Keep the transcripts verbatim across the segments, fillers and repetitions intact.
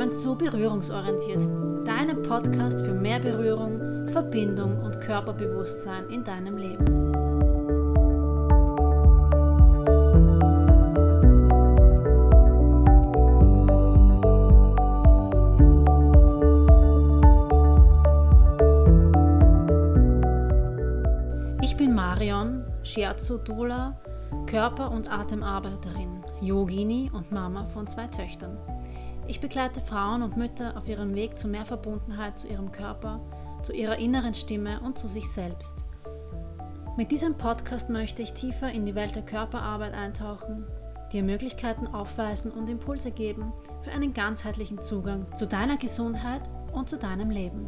willkommen zu Berührungsorientiert, deinem Podcast für mehr Berührung, Verbindung und Körperbewusstsein in deinem Leben. Ich bin Marion, Shiatsu-Doula, Körper- und Atemarbeiterin, Yogini und Mama von zwei Töchtern. Ich begleite Frauen und Mütter auf ihrem Weg zu mehr Verbundenheit zu ihrem Körper, zu ihrer inneren Stimme und zu sich selbst. Mit diesem Podcast möchte ich tiefer in die Welt der Körperarbeit eintauchen, dir Möglichkeiten aufweisen und Impulse geben für einen ganzheitlichen Zugang zu deiner Gesundheit und zu deinem Leben.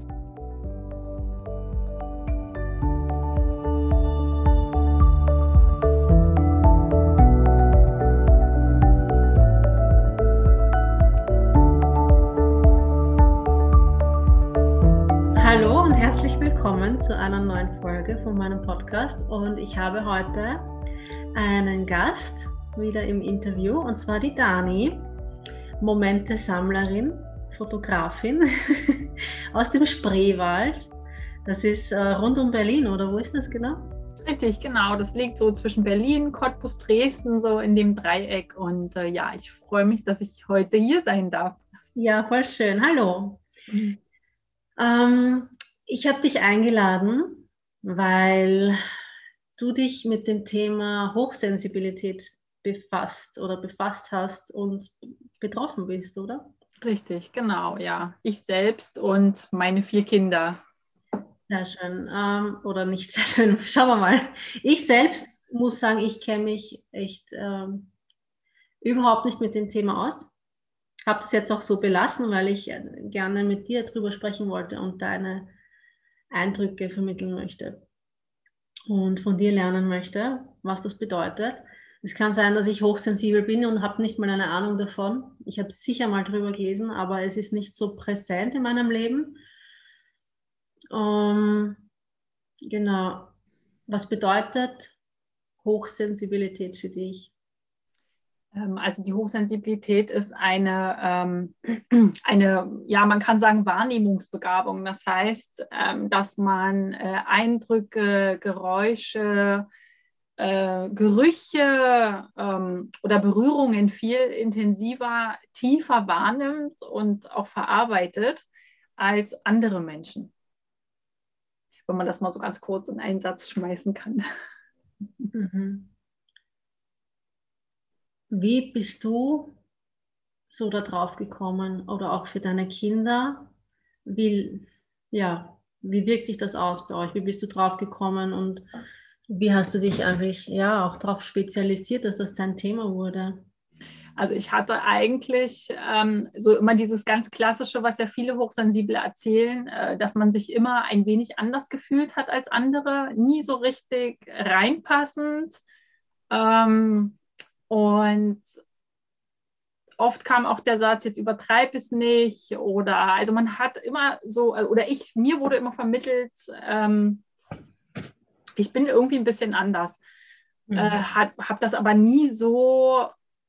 Hallo und herzlich willkommen zu einer neuen Folge von meinem Podcast, und ich habe heute einen Gast wieder im Interview, und zwar die Dani, Momente-Sammlerin, Fotografin aus dem Spreewald. Das ist äh, rund um Berlin, oder wo ist das genau? Richtig, genau. Das liegt so zwischen Berlin, Cottbus, Dresden, so in dem Dreieck, und äh, ja, ich freue mich, dass ich heute hier sein darf. Ja, voll schön. Hallo. Mhm. Ähm, ich habe dich eingeladen, weil du dich mit dem Thema Hochsensibilität befasst oder befasst hast und betroffen bist, oder? Richtig, genau, ja. Ich selbst und meine vier Kinder. Sehr schön. Ähm, oder nicht sehr schön. Schauen wir mal. Ich selbst muss sagen, ich kenne mich echt ähm, überhaupt nicht mit dem Thema aus. Habe es jetzt auch so belassen, weil ich gerne mit dir drüber sprechen wollte und deine Eindrücke vermitteln möchte und von dir lernen möchte, was das bedeutet. Es kann sein, dass ich hochsensibel bin und habe nicht mal eine Ahnung davon. Ich habe sicher mal drüber gelesen, aber es ist nicht so präsent in meinem Leben. Um, genau. Was bedeutet Hochsensibilität für dich? Also die Hochsensibilität ist eine, ähm, eine, ja, man kann sagen, Wahrnehmungsbegabung. Das heißt, ähm, dass man äh, Eindrücke, Geräusche, äh, Gerüche ähm, oder Berührungen viel intensiver, tiefer wahrnimmt und auch verarbeitet als andere Menschen. Wenn man das mal so ganz kurz in einen Satz schmeißen kann. Mhm. Wie bist du so da drauf gekommen, oder auch für deine Kinder? Wie, ja, wie wirkt sich das aus bei euch? Wie bist du drauf gekommen und wie hast du dich eigentlich ja auch darauf spezialisiert, dass das dein Thema wurde? Also ich hatte eigentlich ähm, so immer dieses ganz Klassische, was ja viele Hochsensible erzählen, äh, dass man sich immer ein wenig anders gefühlt hat als andere, nie so richtig reinpassend. Ähm, und oft kam auch der Satz, jetzt übertreib es nicht. Oder also man hat immer so, oder ich, mir wurde immer vermittelt, ähm, ich bin irgendwie ein bisschen anders. Mhm. Äh, habe das aber nie so,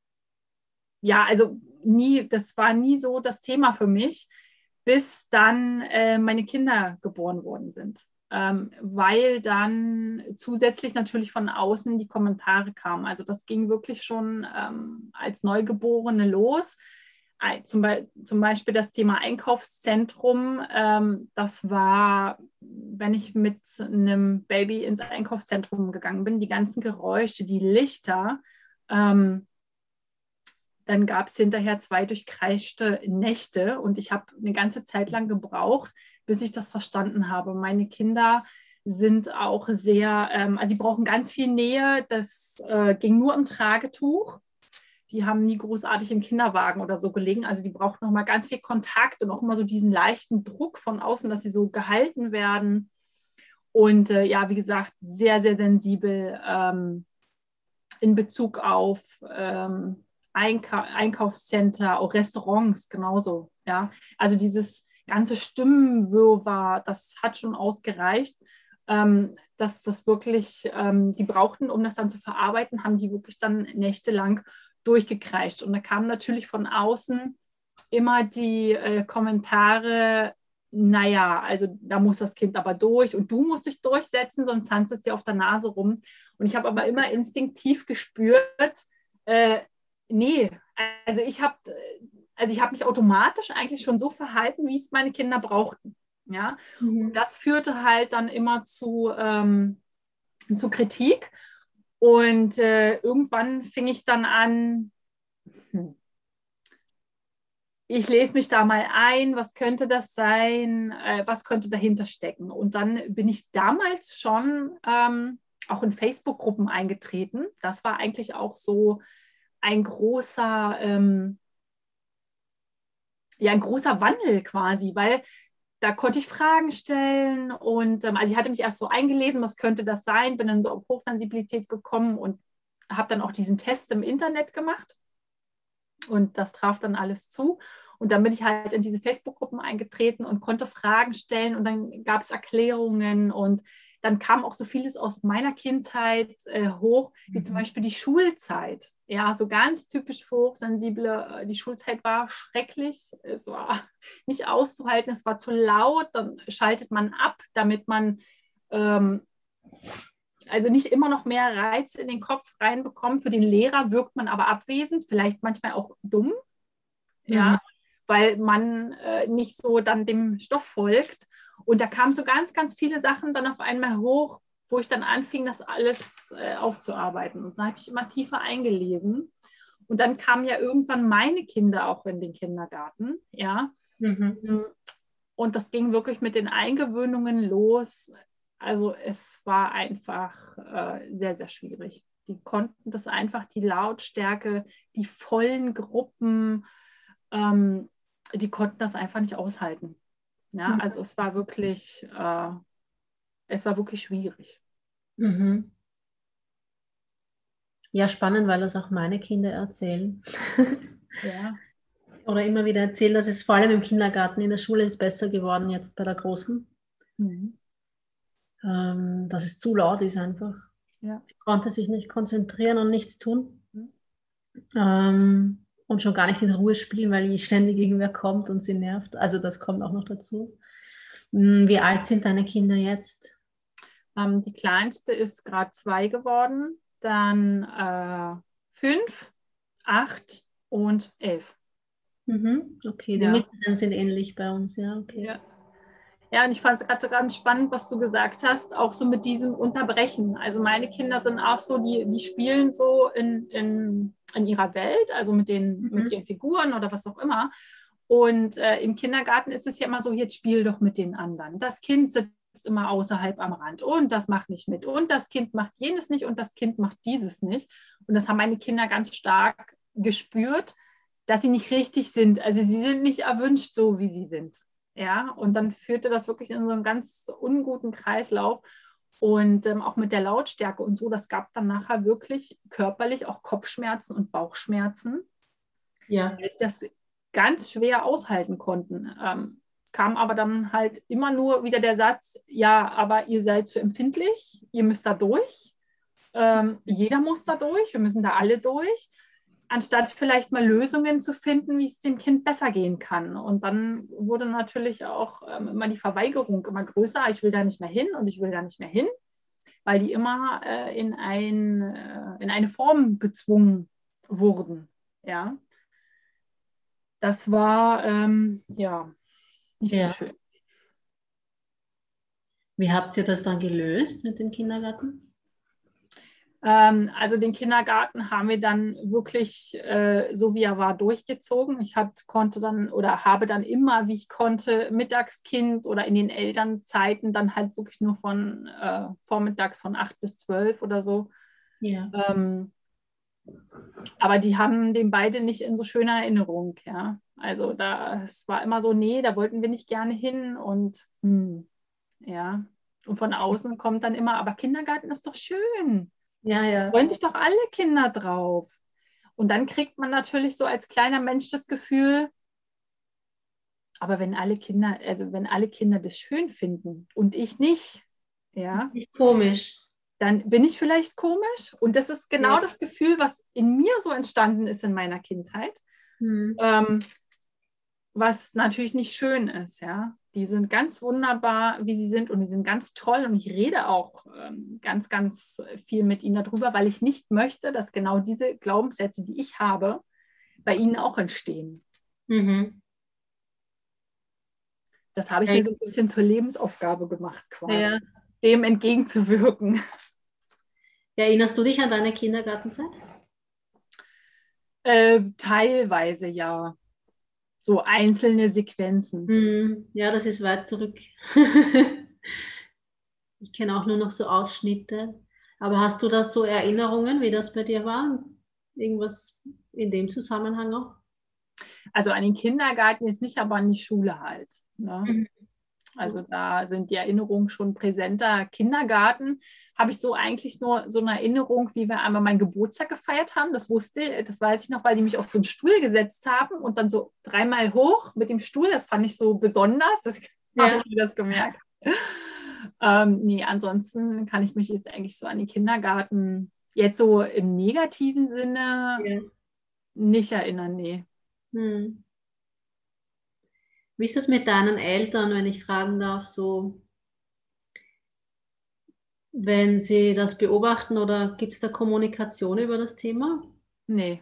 ja, also nie, das war nie so das Thema für mich, bis dann äh, meine Kinder geboren worden sind. Ähm, weil dann zusätzlich natürlich von außen die Kommentare kamen. Also das ging wirklich schon ähm, als Neugeborene los. Zum, Be- zum Beispiel das Thema Einkaufszentrum. Ähm, das war, wenn ich mit einem Baby ins Einkaufszentrum gegangen bin, die ganzen Geräusche, die Lichter. Ähm, dann gab es hinterher zwei durchkreischte Nächte, und ich habe eine ganze Zeit lang gebraucht, bis ich das verstanden habe. Meine Kinder sind auch sehr, ähm, also sie brauchen ganz viel Nähe. Das äh, ging nur im Tragetuch. Die haben nie großartig im Kinderwagen oder so gelegen. Also die brauchen nochmal ganz viel Kontakt und auch immer so diesen leichten Druck von außen, dass sie so gehalten werden. Und äh, ja, wie gesagt, sehr, sehr sensibel ähm, in Bezug auf ähm, Einkau- Einkaufscenter, auch Restaurants genauso. Ja? Also dieses ganze Stimmenwirrwarr, das hat schon ausgereicht. Ähm, dass das wirklich, ähm, die brauchten, um das dann zu verarbeiten, haben die wirklich dann nächtelang durchgekreischt. Und da kam natürlich von außen immer die äh, Kommentare, naja, also da muss das Kind aber durch und du musst dich durchsetzen, sonst tanzt es dir auf der Nase rum. Und ich habe aber immer instinktiv gespürt, äh, nee, also ich habe also ich habe mich automatisch eigentlich schon so verhalten, wie es meine Kinder brauchten. Ja? Mhm. Und das führte halt dann immer zu, ähm, zu Kritik. Und äh, irgendwann fing ich dann an, hm, ich lese mich da mal ein, was könnte das sein, äh, was könnte dahinter stecken. Und dann bin ich damals schon ähm, auch in Facebook-Gruppen eingetreten. Das war eigentlich auch so ein großer, ähm, ja, ein großer Wandel quasi, weil da konnte ich Fragen stellen und ähm, also ich hatte mich erst so eingelesen, was könnte das sein, bin dann so auf Hochsensibilität gekommen und habe dann auch diesen Test im Internet gemacht. Und das traf dann alles zu. Und dann bin ich halt in diese Facebook-Gruppen eingetreten und konnte Fragen stellen und dann gab es Erklärungen und dann kam auch so vieles aus meiner Kindheit äh, hoch, wie zum Beispiel die Schulzeit. Ja, so ganz typisch für Hochsensible. Die Schulzeit war schrecklich. Es war nicht auszuhalten, es war zu laut. Dann schaltet man ab, damit man ähm, also nicht immer noch mehr Reiz in den Kopf reinbekommen. Für den Lehrer wirkt man aber abwesend, vielleicht manchmal auch dumm, ja, Mhm. weil man äh, nicht so dann dem Stoff folgt. Und da kamen so ganz, ganz viele Sachen dann auf einmal hoch, wo ich dann anfing, das alles äh, aufzuarbeiten. Und dann habe ich immer tiefer eingelesen. Und dann kamen ja irgendwann meine Kinder auch in den Kindergarten, ja. Mhm. Und das ging wirklich mit den Eingewöhnungen los. Also es war einfach äh, sehr, sehr schwierig. Die konnten das einfach, die Lautstärke, die vollen Gruppen, ähm, die konnten das einfach nicht aushalten. Ja, also es war wirklich, äh, es war wirklich schwierig. Mhm. Ja, spannend, weil das auch meine Kinder erzählen. Ja. Oder immer wieder erzählen, dass es vor allem im Kindergarten, in der Schule ist besser geworden jetzt bei der Großen, Mhm. ähm, dass es zu laut ist einfach. Ja. Sie konnte sich nicht konzentrieren und nichts tun. Ähm, und schon gar nicht in Ruhe spielen, weil ständig irgendwer kommt und sie nervt. Also das kommt auch noch dazu. Hm, Wie alt sind deine Kinder jetzt? Ähm, die kleinste ist gerade zwei geworden, dann äh, fünf, acht und elf. Mhm. Okay, die Ja. Mittleren sind ähnlich bei uns, ja, okay. Ja. Ja, und ich fand es gerade ganz spannend, was du gesagt hast, auch so mit diesem Unterbrechen. Also meine Kinder sind auch so, die, die spielen so in, in, in ihrer Welt, also mit, den, mit Mhm. ihren Figuren oder was auch immer. Und äh, im Kindergarten ist es ja immer so, jetzt spiel doch mit den anderen. Das Kind sitzt immer außerhalb am Rand und das macht nicht mit und das Kind macht jenes nicht und das Kind macht dieses nicht. Und das haben meine Kinder ganz stark gespürt, dass sie nicht richtig sind. Also sie sind nicht erwünscht so, wie sie sind. Ja, und dann führte das wirklich in so einen ganz unguten Kreislauf. Und ähm, auch mit der Lautstärke und so, das gab dann nachher wirklich körperlich auch Kopfschmerzen und Bauchschmerzen, Ja. weil die das ganz schwer aushalten konnten. Ähm, kam aber dann halt immer nur wieder der Satz, ja, aber ihr seid zu empfindlich, ihr müsst da durch, ähm, jeder muss da durch, wir müssen da alle durch, anstatt vielleicht mal Lösungen zu finden, wie es dem Kind besser gehen kann. Und dann wurde natürlich auch ähm, immer die Verweigerung immer größer, ich will da nicht mehr hin und ich will da nicht mehr hin, weil die immer äh, in, ein, äh, in eine Form gezwungen wurden. Ja, das war ähm, ja nicht so Ja. schön. Wie habt ihr das dann gelöst mit dem Kindergarten? Ähm, also den Kindergarten haben wir dann wirklich, äh, so wie er war, durchgezogen. Ich hat, konnte dann oder habe dann immer, wie ich konnte, Mittagskind oder in den Elternzeiten dann halt wirklich nur von äh, vormittags von acht bis zwölf oder so. Ja. Ähm, aber die haben den beide nicht in so schöner Erinnerung, ja. Also da, es war immer so, nee, da wollten wir nicht gerne hin und hm, ja. Und von außen kommt dann immer, aber Kindergarten ist doch schön. Ja, ja. Freuen sich doch alle Kinder drauf. Und dann kriegt man natürlich so als kleiner Mensch das Gefühl, aber wenn alle Kinder, also wenn alle Kinder das schön finden und ich nicht, ja, Komisch. dann bin ich vielleicht komisch. Und das ist genau Ja. das Gefühl, was in mir so entstanden ist in meiner Kindheit. Hm. Ähm, was natürlich nicht schön ist, ja. Die sind ganz wunderbar, wie sie sind und die sind ganz toll und ich rede auch ähm, ganz, ganz viel mit ihnen darüber, weil ich nicht möchte, dass genau diese Glaubenssätze, die ich habe, bei ihnen auch entstehen. Mhm. Das habe ich mir so ein bisschen zur Lebensaufgabe gemacht, quasi, Ja. dem entgegenzuwirken. Erinnerst du dich an deine Kindergartenzeit? Äh, teilweise ja. So einzelne Sequenzen. Hm, ja, das ist weit zurück. Ich kenne auch nur noch so Ausschnitte. Aber hast du da so Erinnerungen, wie das bei dir war? Irgendwas in dem Zusammenhang auch? Also an den Kindergarten ist nicht, aber an die Schule halt. Ne? Mhm. Also da sind die Erinnerungen schon präsenter. Kindergarten habe ich so eigentlich nur so eine Erinnerung, wie wir einmal meinen Geburtstag gefeiert haben. Das wusste, das weiß ich noch, weil die mich auf so einen Stuhl gesetzt haben und dann so dreimal hoch mit dem Stuhl. Das fand ich so besonders. Das Ja. habe ich das gemerkt. ähm, nee, ansonsten kann ich mich jetzt eigentlich so an den Kindergarten jetzt so im negativen Sinne Ja. nicht erinnern. Nee. Hm. Wie ist das mit deinen Eltern, wenn ich fragen darf, so, wenn sie das beobachten oder gibt es da Kommunikation über das Thema? Nee,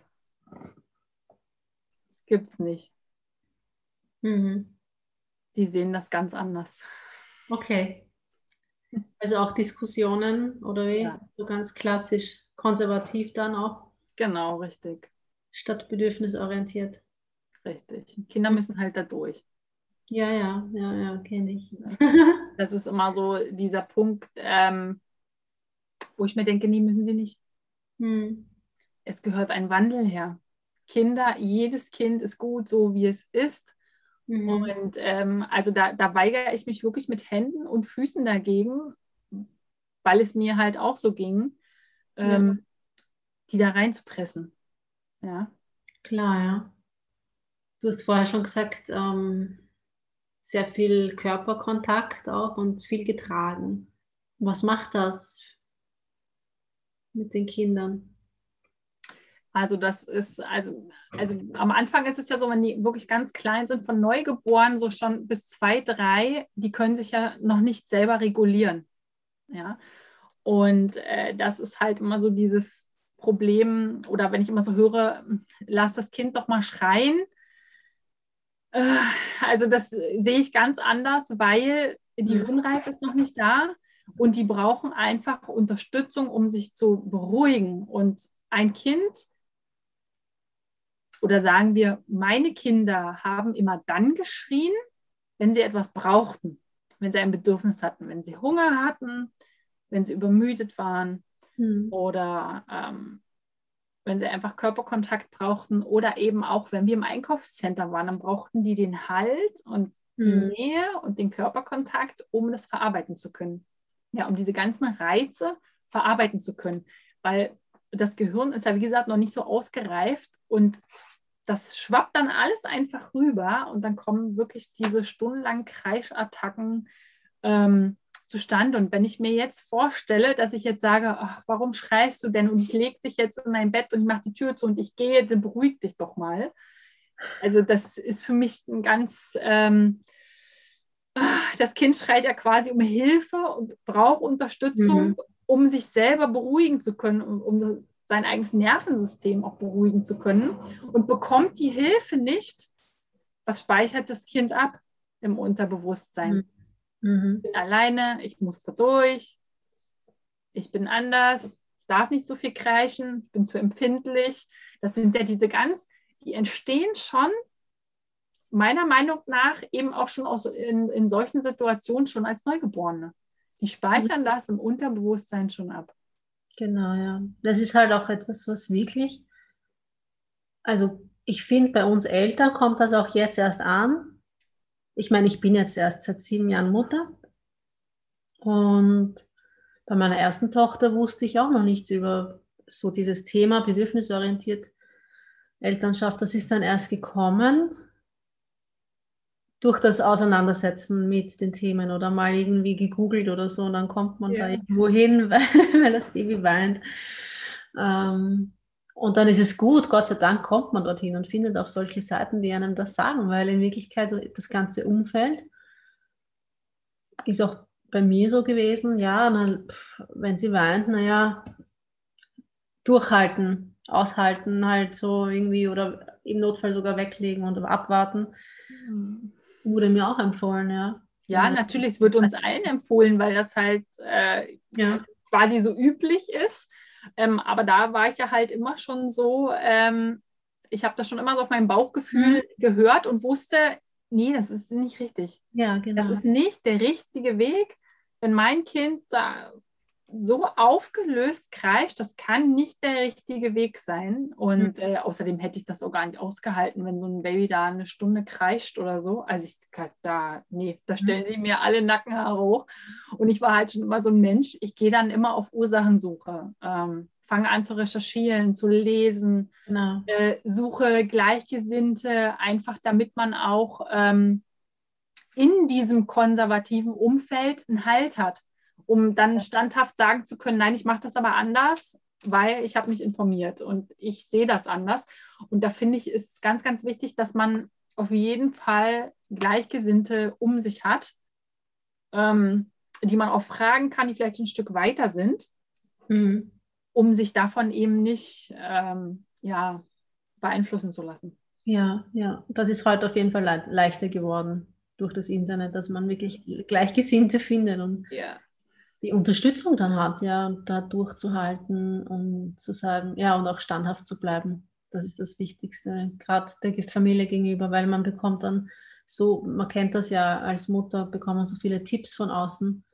das gibt's nicht. Mhm. Die sehen das ganz anders. Okay. Also auch Diskussionen oder wie? Ja. So ganz klassisch konservativ dann auch, Genau, richtig. statt bedürfnisorientiert. Richtig. Kinder müssen halt da durch. Ja, ja, ja, ja, kenne ich. Das ist immer so dieser Punkt, ähm, wo ich mir denke, nee, müssen sie nicht. Hm. Es gehört ein Wandel her. Kinder, jedes Kind ist gut, so wie es ist. Mhm. Und ähm, also da, da weigere ich mich wirklich mit Händen und Füßen dagegen, weil es mir halt auch so ging, ähm, Ja, die da reinzupressen. Ja. klar, ja. Du hast vorher schon gesagt, ähm, sehr viel Körperkontakt auch und viel getragen. Was macht das mit den Kindern? Also das ist, also, also am Anfang ist es ja so, wenn die wirklich ganz klein sind, von Neugeboren, so schon bis zwei, drei, die können sich ja noch nicht selber regulieren. Ja. Und äh, das ist halt immer so dieses Problem, oder wenn ich immer so höre, lass das Kind doch mal schreien. Äh, also das sehe ich ganz anders, weil die Mhm. Hirnreife ist noch nicht da und die brauchen einfach Unterstützung, um sich zu beruhigen. Und ein Kind, oder sagen wir, meine Kinder haben immer dann geschrien, wenn sie etwas brauchten, wenn sie ein Bedürfnis hatten, wenn sie Hunger hatten, wenn sie übermüdet waren Mhm. oder ähm, wenn sie einfach Körperkontakt brauchten oder eben auch, wenn wir im Einkaufscenter waren, dann brauchten die den Halt und die Mhm. Nähe und den Körperkontakt, um das verarbeiten zu können. Ja, um diese ganzen Reize verarbeiten zu können, weil das Gehirn ist ja, wie gesagt, noch nicht so ausgereift und das schwappt dann alles einfach rüber und dann kommen wirklich diese stundenlangen Kreischattacken ähm, zustande. Und wenn ich mir jetzt vorstelle, dass ich jetzt sage, ach, warum schreist du denn und ich lege dich jetzt in dein Bett und ich mache die Tür zu und ich gehe, dann beruhig dich doch mal. Also das ist für mich ein ganz, ähm, das Kind schreit ja quasi um Hilfe und braucht Unterstützung, Mhm. um sich selber beruhigen zu können, um, um sein eigenes Nervensystem auch beruhigen zu können und bekommt die Hilfe nicht, was speichert das Kind ab im Unterbewusstsein? Mhm. Ich bin alleine, ich muss da durch, ich bin anders, ich darf nicht so viel kreischen, ich bin zu empfindlich. Das sind ja diese ganz, die entstehen schon, meiner Meinung nach, eben auch schon aus, in, in solchen Situationen schon als Neugeborene. Die speichern das im Unterbewusstsein schon ab. Genau, ja. Das ist halt auch etwas, was wirklich, also ich finde, bei uns Eltern kommt das auch jetzt erst an. Ich meine, ich bin jetzt erst seit sieben Jahren Mutter und bei meiner ersten Tochter wusste ich auch noch nichts über so dieses Thema bedürfnisorientiert Elternschaft. Das ist dann erst gekommen durch das Auseinandersetzen mit den Themen oder mal irgendwie gegoogelt oder so und dann kommt man da Ja. irgendwo hin, weil, weil das Baby weint. Ähm, Und dann ist es gut, Gott sei Dank kommt man dorthin und findet auf solche Seiten, die einem das sagen, weil in Wirklichkeit das ganze Umfeld ist auch bei mir so gewesen, ja, na, pf, wenn sie weint, naja, durchhalten, aushalten halt so irgendwie oder im Notfall sogar weglegen und abwarten, Mhm. wurde mir auch empfohlen, ja. Wenn Ja, man, natürlich, es wird uns allen empfohlen, weil das halt äh, ja, quasi so üblich ist. Ähm, aber da war ich ja halt immer schon so, ähm, ich habe das schon immer so auf mein mhm. Bauchgefühl gehört und wusste, nee, das ist nicht richtig. Ja, Das genau. ist nicht der richtige Weg. Wenn mein Kind da so aufgelöst kreischt, das kann nicht der richtige Weg sein. Mhm. Und äh, außerdem hätte ich das auch gar nicht ausgehalten, wenn so ein Baby da eine Stunde kreischt oder so. Also ich da, nee, da stellen sie mir alle Nackenhaare hoch. Und ich war halt schon immer so ein Mensch, ich gehe dann immer auf Ursachensuche. Ähm, fange an zu recherchieren, zu lesen, Genau. äh, suche Gleichgesinnte, einfach damit man auch ähm, in diesem konservativen Umfeld einen Halt hat, um dann standhaft sagen zu können, nein, ich mache das aber anders, weil ich habe mich informiert und ich sehe das anders. Und da finde ich, ist ganz, ganz wichtig, dass man auf jeden Fall Gleichgesinnte um sich hat, ähm, die man auch fragen kann, die vielleicht ein Stück weiter sind, Mhm. um sich davon eben nicht ähm, ja, beeinflussen zu lassen. Ja, ja. Das ist heute auf jeden Fall le leichter geworden durch das Internet, dass man wirklich Gleichgesinnte findet und Ja. die Unterstützung dann hat, ja, und da durchzuhalten und zu sagen, ja, und auch standhaft zu bleiben. Das ist das Wichtigste, gerade der Familie gegenüber, weil man bekommt dann so, man kennt das ja als Mutter, bekommt man so viele Tipps von außen.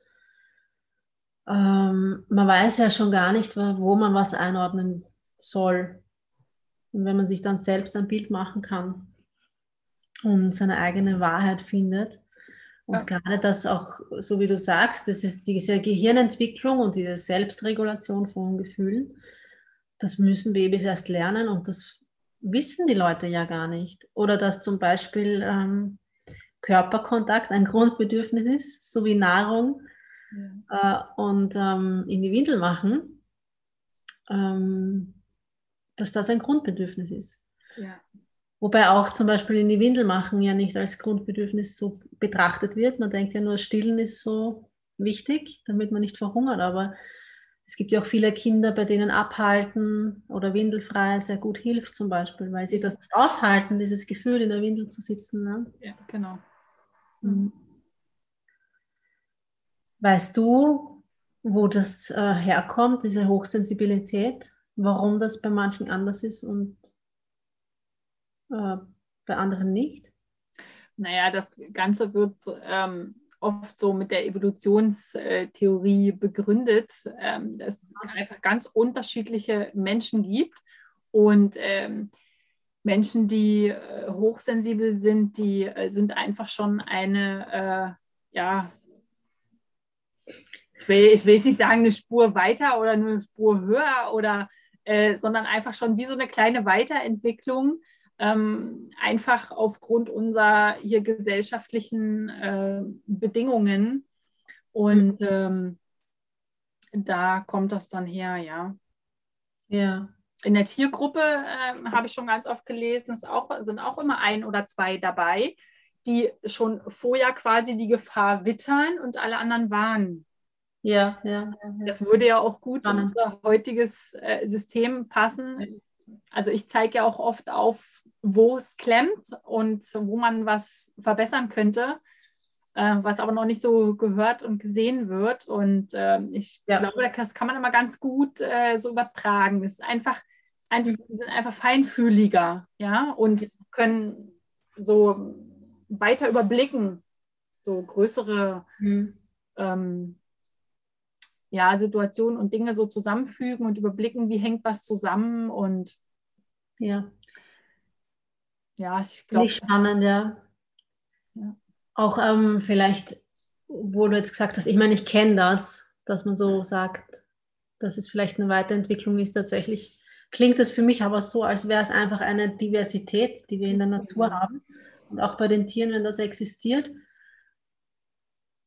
Ähm, man weiß ja schon gar nicht, wo man was einordnen soll. Und wenn man sich dann selbst ein Bild machen kann und seine eigene Wahrheit findet, und Ja. gerade das auch, so wie du sagst, das ist diese Gehirnentwicklung und diese Selbstregulation von Gefühlen, das müssen Babys erst lernen und das wissen die Leute ja gar nicht. Oder dass zum Beispiel ähm, Körperkontakt ein Grundbedürfnis ist, so wie Nahrung äh, und ähm, in die Windel machen, ähm, dass das ein Grundbedürfnis ist. Ja. Wobei auch zum Beispiel in die Windel machen ja nicht als Grundbedürfnis so betrachtet wird. Man denkt ja nur, Stillen ist so wichtig, damit man nicht verhungert. Aber es gibt ja auch viele Kinder, bei denen Abhalten oder Windelfrei sehr gut hilft zum Beispiel, weil sie das aushalten, dieses Gefühl in der Windel zu sitzen. Ne? Ja, genau. Mhm. Weißt du, wo das äh, herkommt, diese Hochsensibilität? Warum das bei manchen anders ist und äh, bei anderen nicht? Naja, das Ganze wird ähm, oft so mit der Evolutionstheorie begründet, ähm, dass es einfach ganz unterschiedliche Menschen gibt und ähm, Menschen, die äh, hochsensibel sind, die äh, sind einfach schon eine, äh, ja, ich will, ich will jetzt nicht sagen, eine Spur weiter oder nur eine Spur höher oder, äh, sondern einfach schon wie so eine kleine Weiterentwicklung, ähm, einfach aufgrund unserer hier gesellschaftlichen äh, Bedingungen. Und ähm, da kommt das dann her, ja. Ja. In der Tiergruppe äh, habe ich schon ganz oft gelesen, es auch, sind auch immer ein oder zwei dabei, die schon vorher quasi die Gefahr wittern und alle anderen warnen. Ja, ja, ja, ja. Das würde ja auch gut in Spannend. unser heutiges äh, System passen. Also ich zeige ja auch oft auf, wo es klemmt und wo man was verbessern könnte, äh, was aber noch nicht so gehört und gesehen wird. Und äh, ich Ja. glaube, das kann man immer ganz gut äh, so übertragen. Es ist einfach, einfach, die sind einfach feinfühliger, ja, und können so weiter überblicken, so größere Mhm. ähm, ja, Situationen und Dinge so zusammenfügen und überblicken, wie hängt was zusammen. Und Ja, ja, ich finde glaube, ich das spannend, ja. ja. Auch ähm, vielleicht, wo du jetzt gesagt hast, ich meine, ich kenne das, dass man so sagt, dass es vielleicht eine Weiterentwicklung ist. Tatsächlich klingt es für mich aber so, als wäre es einfach eine Diversität, die wir in der Natur Ja. haben. Und auch bei den Tieren, wenn das existiert,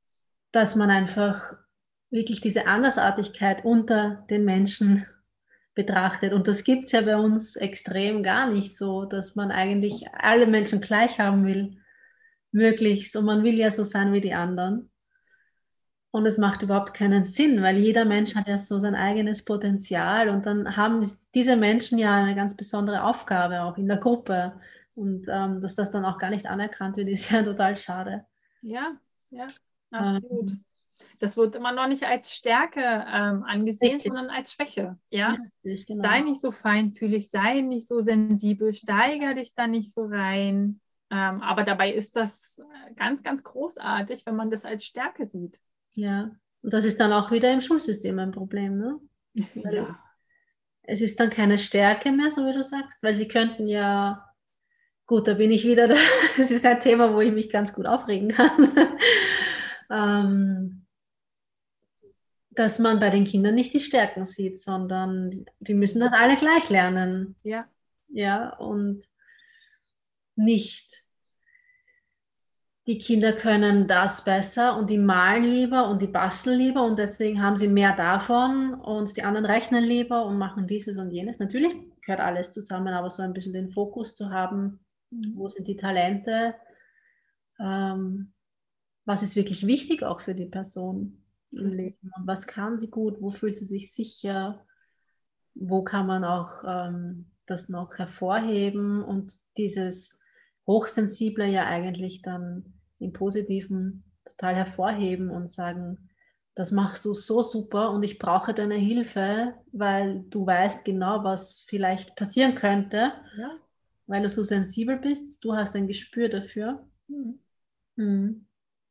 dass man einfach wirklich diese Andersartigkeit unter den Menschen betrachtet. Und das gibt es ja bei uns extrem gar nicht so, dass man eigentlich alle Menschen gleich haben will, möglichst. Und man will ja so sein wie die anderen. Und es macht überhaupt keinen Sinn, weil jeder Mensch hat ja so sein eigenes Potenzial und dann haben diese Menschen ja eine ganz besondere Aufgabe auch in der Gruppe. Und ähm, dass das dann auch gar nicht anerkannt wird, ist ja total schade. Ja, ja, absolut. Ähm, Das wird immer noch nicht als Stärke ähm, angesehen, Richtig. sondern als Schwäche. Ja? Richtig, genau. Sei nicht so feinfühlig, sei nicht so sensibel, steiger dich da nicht so rein. Ähm, aber dabei ist das ganz, ganz großartig, wenn man das als Stärke sieht. Ja, und das ist dann auch wieder im Schulsystem ein Problem, ne? Weil Ja. es ist dann keine Stärke mehr, so wie du sagst, weil sie könnten ja, gut, da bin ich wieder, da, das ist ein Thema, wo ich mich ganz gut aufregen kann, ähm, dass man bei den Kindern nicht die Stärken sieht, sondern die müssen das alle gleich lernen. Ja. Ja, und nicht, die Kinder können das besser und die malen lieber und die basteln lieber und deswegen haben sie mehr davon und die anderen rechnen lieber und machen dieses und jenes. Natürlich gehört alles zusammen, aber so ein bisschen den Fokus zu haben, wo sind die Talente, ähm, was ist wirklich wichtig auch für die Person im Leben und was kann sie gut, wo fühlt sie sich sicher, wo kann man auch ähm, das noch hervorheben und dieses Hochsensible ja eigentlich dann im Positiven total hervorheben und sagen, das machst du so super und ich brauche deine Hilfe, weil du weißt genau, was vielleicht passieren könnte, Ja. weil du so sensibel bist, du hast ein Gespür dafür. Mhm. Mhm.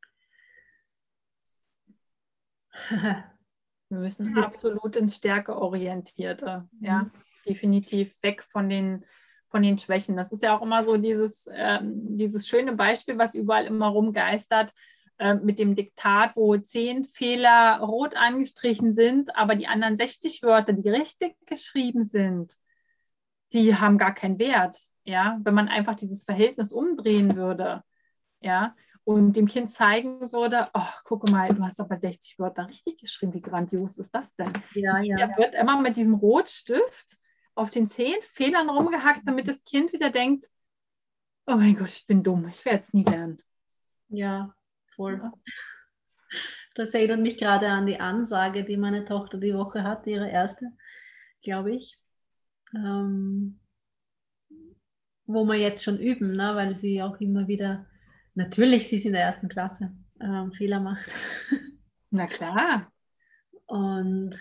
Wir müssen absolut ins Stärkeorientierte, ja, definitiv weg von den, von den Schwächen. Das ist ja auch immer so dieses, ähm, dieses schöne Beispiel, was überall immer rumgeistert, äh, mit dem Diktat, wo zehn Fehler rot angestrichen sind, aber die anderen sechzig Wörter, die richtig geschrieben sind, die haben gar keinen Wert, ja, wenn man einfach dieses Verhältnis umdrehen würde, ja, und dem Kind zeigen würde, oh, guck mal, du hast aber sechzig Wörter richtig geschrieben, wie grandios ist das denn? Ja, ja. Er wird immer mit diesem Rotstift auf den zehn Fehlern rumgehackt, damit das Kind wieder denkt, oh mein Gott, ich bin dumm, ich werde es nie lernen. Ja, voll. Ja. Das erinnert mich gerade an die Ansage, die meine Tochter die Woche hatte, ihre erste, glaube ich. Ähm, wo wir jetzt schon üben, ne? Weil sie auch immer wieder, natürlich, sie ist in der ersten Klasse, ähm, Fehler macht. Na klar. Und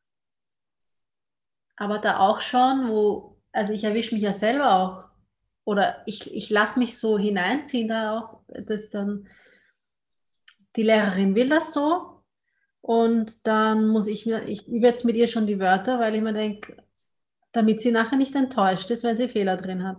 aber da auch schon, wo, also ich erwische mich ja selber auch, oder ich, ich lasse mich so hineinziehen da auch, dass dann die Lehrerin will das so und dann muss ich mir, ich übe jetzt mit ihr schon die Wörter, weil ich mir denke, damit sie nachher nicht enttäuscht ist, wenn sie Fehler drin hat.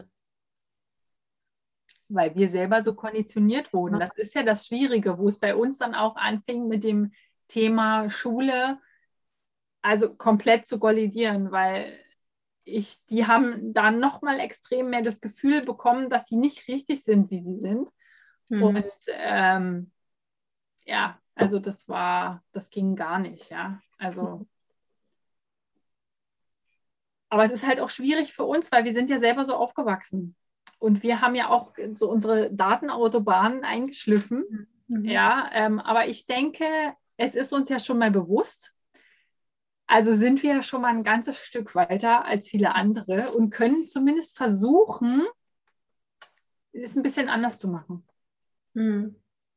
Weil wir selber so konditioniert wurden. Das ist ja das Schwierige, wo es bei uns dann auch anfing mit dem Thema Schule, also komplett zu kollidieren, weil ich, die haben dann nochmal extrem mehr das Gefühl bekommen, dass sie nicht richtig sind, wie sie sind. Mhm. Und ähm, ja, also das war, das ging gar nicht, ja. Also, aber es ist halt auch schwierig für uns, weil wir sind ja selber so aufgewachsen. Und wir haben ja auch so unsere Datenautobahnen eingeschliffen. Mhm. Ja, ähm, aber ich denke, es ist uns ja schon mal bewusst. Also sind wir ja schon mal ein ganzes Stück weiter als viele andere und können zumindest versuchen, es ein bisschen anders zu machen. Mhm.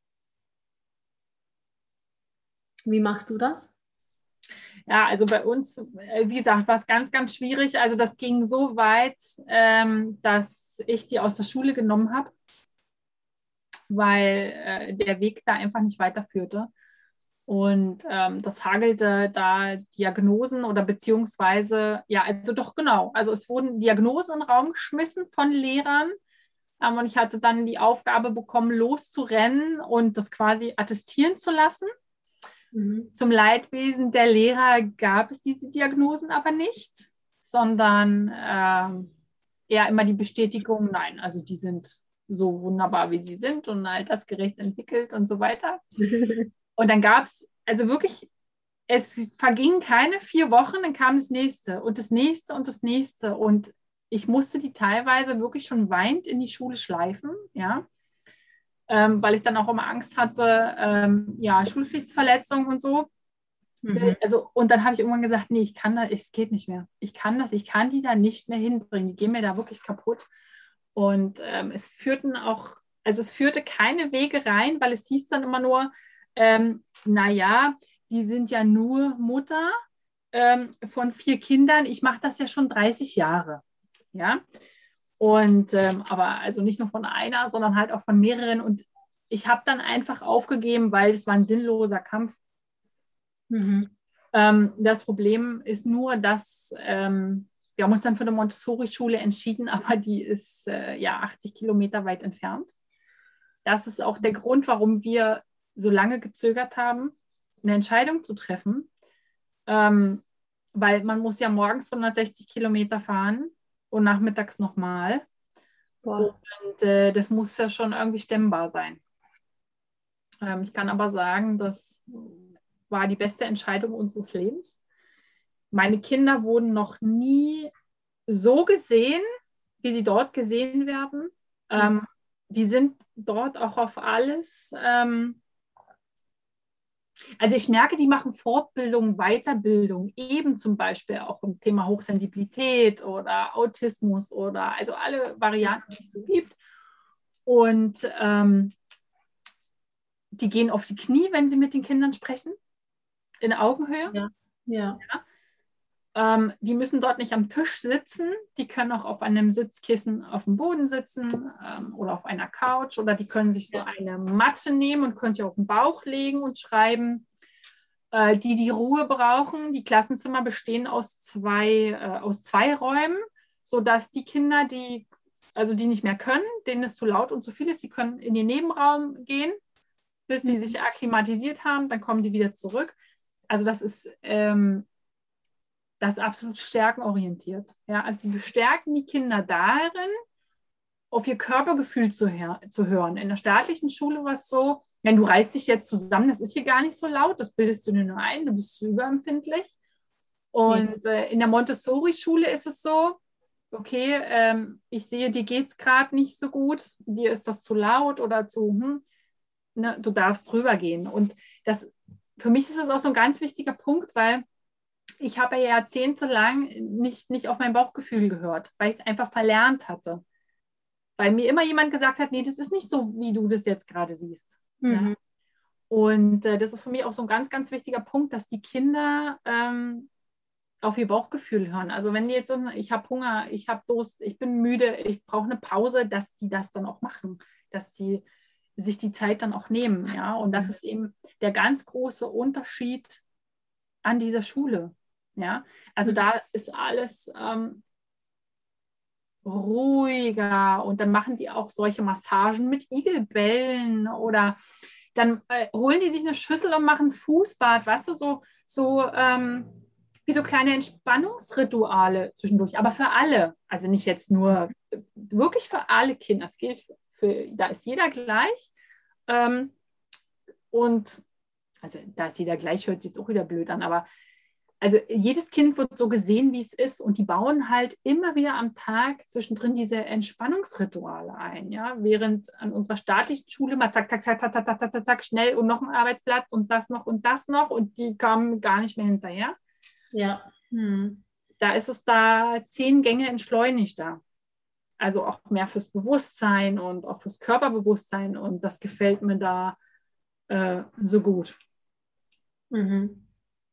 Wie machst du das? Ja, also bei uns, wie gesagt, war es ganz, ganz schwierig. Also das ging so weit, ähm, dass ich die aus der Schule genommen habe, weil äh, der Weg da einfach nicht weiterführte. Und ähm, das hagelte da Diagnosen oder beziehungsweise, ja, also doch genau. Also es wurden Diagnosen in den Raum geschmissen von Lehrern. Ähm, und ich hatte dann die Aufgabe bekommen, loszurennen und das quasi attestieren zu lassen. Mhm. Zum Leidwesen der Lehrer gab es diese Diagnosen aber nicht, sondern ähm, eher immer die Bestätigung, nein, also die sind so wunderbar, wie sie sind und altersgerecht entwickelt und so weiter. Und dann gab es also wirklich es vergingen keine vier Wochen, dann kam das nächste und das nächste und das nächste. Und ich musste die teilweise wirklich schon weinend in die Schule schleifen, ja, ähm, weil ich dann auch immer Angst hatte, ähm, ja, Schulpflichtverletzung und so. Mhm. Also, und dann habe ich irgendwann gesagt, nee, ich kann das, es geht nicht mehr. Ich kann das, ich kann die da nicht mehr hinbringen. Die gehen mir da wirklich kaputt. Und ähm, es führten auch, also es führte keine Wege rein, weil es hieß dann immer nur, ähm, naja, Sie sind ja nur Mutter ähm, von vier Kindern. Ich mache das ja schon dreißig Jahre. Ja. Und ähm, aber also nicht nur von einer, sondern halt auch von mehreren. Und ich habe dann einfach aufgegeben, weil es war ein sinnloser Kampf. Mhm. Ähm, das Problem ist nur, dass ähm, wir haben uns dann für eine Montessori-Schule entschieden, aber die ist äh, ja achtzig Kilometer weit entfernt. Das ist auch der Grund, warum wir so lange gezögert haben, eine Entscheidung zu treffen, ähm, weil man muss ja morgens hundertsechzig Kilometer fahren und nachmittags nochmal. Boah. Und äh, das muss ja schon irgendwie stemmbar sein. Ähm, ich kann aber sagen, das war die beste Entscheidung unseres Lebens. Meine Kinder wurden noch nie so gesehen, wie sie dort gesehen werden. Ähm, die sind dort auch auf alles. Ähm, also ich merke, die machen Fortbildung, Weiterbildung, eben zum Beispiel auch im Thema Hochsensibilität oder Autismus oder also alle Varianten, die es so gibt. Und ähm, die gehen auf die Knie, wenn sie mit den Kindern sprechen, in Augenhöhe. Ja. Ja. Ja. Ähm, die müssen dort nicht am Tisch sitzen, die können auch auf einem Sitzkissen auf dem Boden sitzen ähm, oder auf einer Couch oder die können sich so Ja. eine Matte nehmen und können sich auf den Bauch legen und schreiben. Äh, die, die Ruhe brauchen, die Klassenzimmer bestehen aus zwei, äh, aus zwei Räumen, sodass die Kinder, die, also die nicht mehr können, denen es zu laut und zu viel ist, die können in den Nebenraum gehen, bis sie sich akklimatisiert haben, dann kommen die wieder zurück. Also das ist ähm, das ist absolut stärkenorientiert. Ja, also die bestärken die Kinder darin, auf ihr Körpergefühl zu, zu hören. In der staatlichen Schule war es so, wenn du reißt dich jetzt zusammen, das ist hier gar nicht so laut, das bildest du dir nur ein, du bist überempfindlich. Und äh, in der Montessori-Schule ist es so, okay, ähm, ich sehe, dir geht es gerade nicht so gut, dir ist das zu laut oder zu, hm, ne, du darfst rübergehen. Und das, für mich ist das auch so ein ganz wichtiger Punkt, weil ich habe ja jahrzehntelang nicht, nicht auf mein Bauchgefühl gehört, weil ich es einfach verlernt hatte. Weil mir immer jemand gesagt hat, nee, das ist nicht so, wie du das jetzt gerade siehst. Mhm. Ja? Und äh, das ist für mich auch so ein ganz, ganz wichtiger Punkt, dass die Kinder ähm, auf ihr Bauchgefühl hören. Also wenn die jetzt so, ich habe Hunger, ich habe Durst, ich bin müde, ich brauche eine Pause, dass die das dann auch machen, dass sie sich die Zeit dann auch nehmen. Ja? Und das ist eben der ganz große Unterschied an dieser Schule. Ja? Also Mhm. da ist alles ähm, ruhiger und dann machen die auch solche Massagen mit Igelbällen oder dann äh, holen die sich eine Schüssel und machen Fußbad, weißt du, so, so ähm, wie so kleine Entspannungsrituale zwischendurch, aber für alle, also nicht jetzt nur, wirklich für alle Kinder, das gilt für, für da ist jeder gleich ähm, und also da ist jeder gleich, hört sich jetzt auch wieder blöd an, aber also jedes Kind wird so gesehen, wie es ist und die bauen halt immer wieder am Tag zwischendrin diese Entspannungsrituale ein, ja, während an unserer staatlichen Schule mal zack, zack, zack, zack, zack, zack, zack, zack, schnell und noch ein Arbeitsblatt und das noch und das noch und die kamen gar nicht mehr hinterher. Ja. Hm. Da ist es da zehn Gänge entschleunigter. Also auch mehr fürs Bewusstsein und auch fürs Körperbewusstsein und das gefällt mir da äh, so gut. Mhm.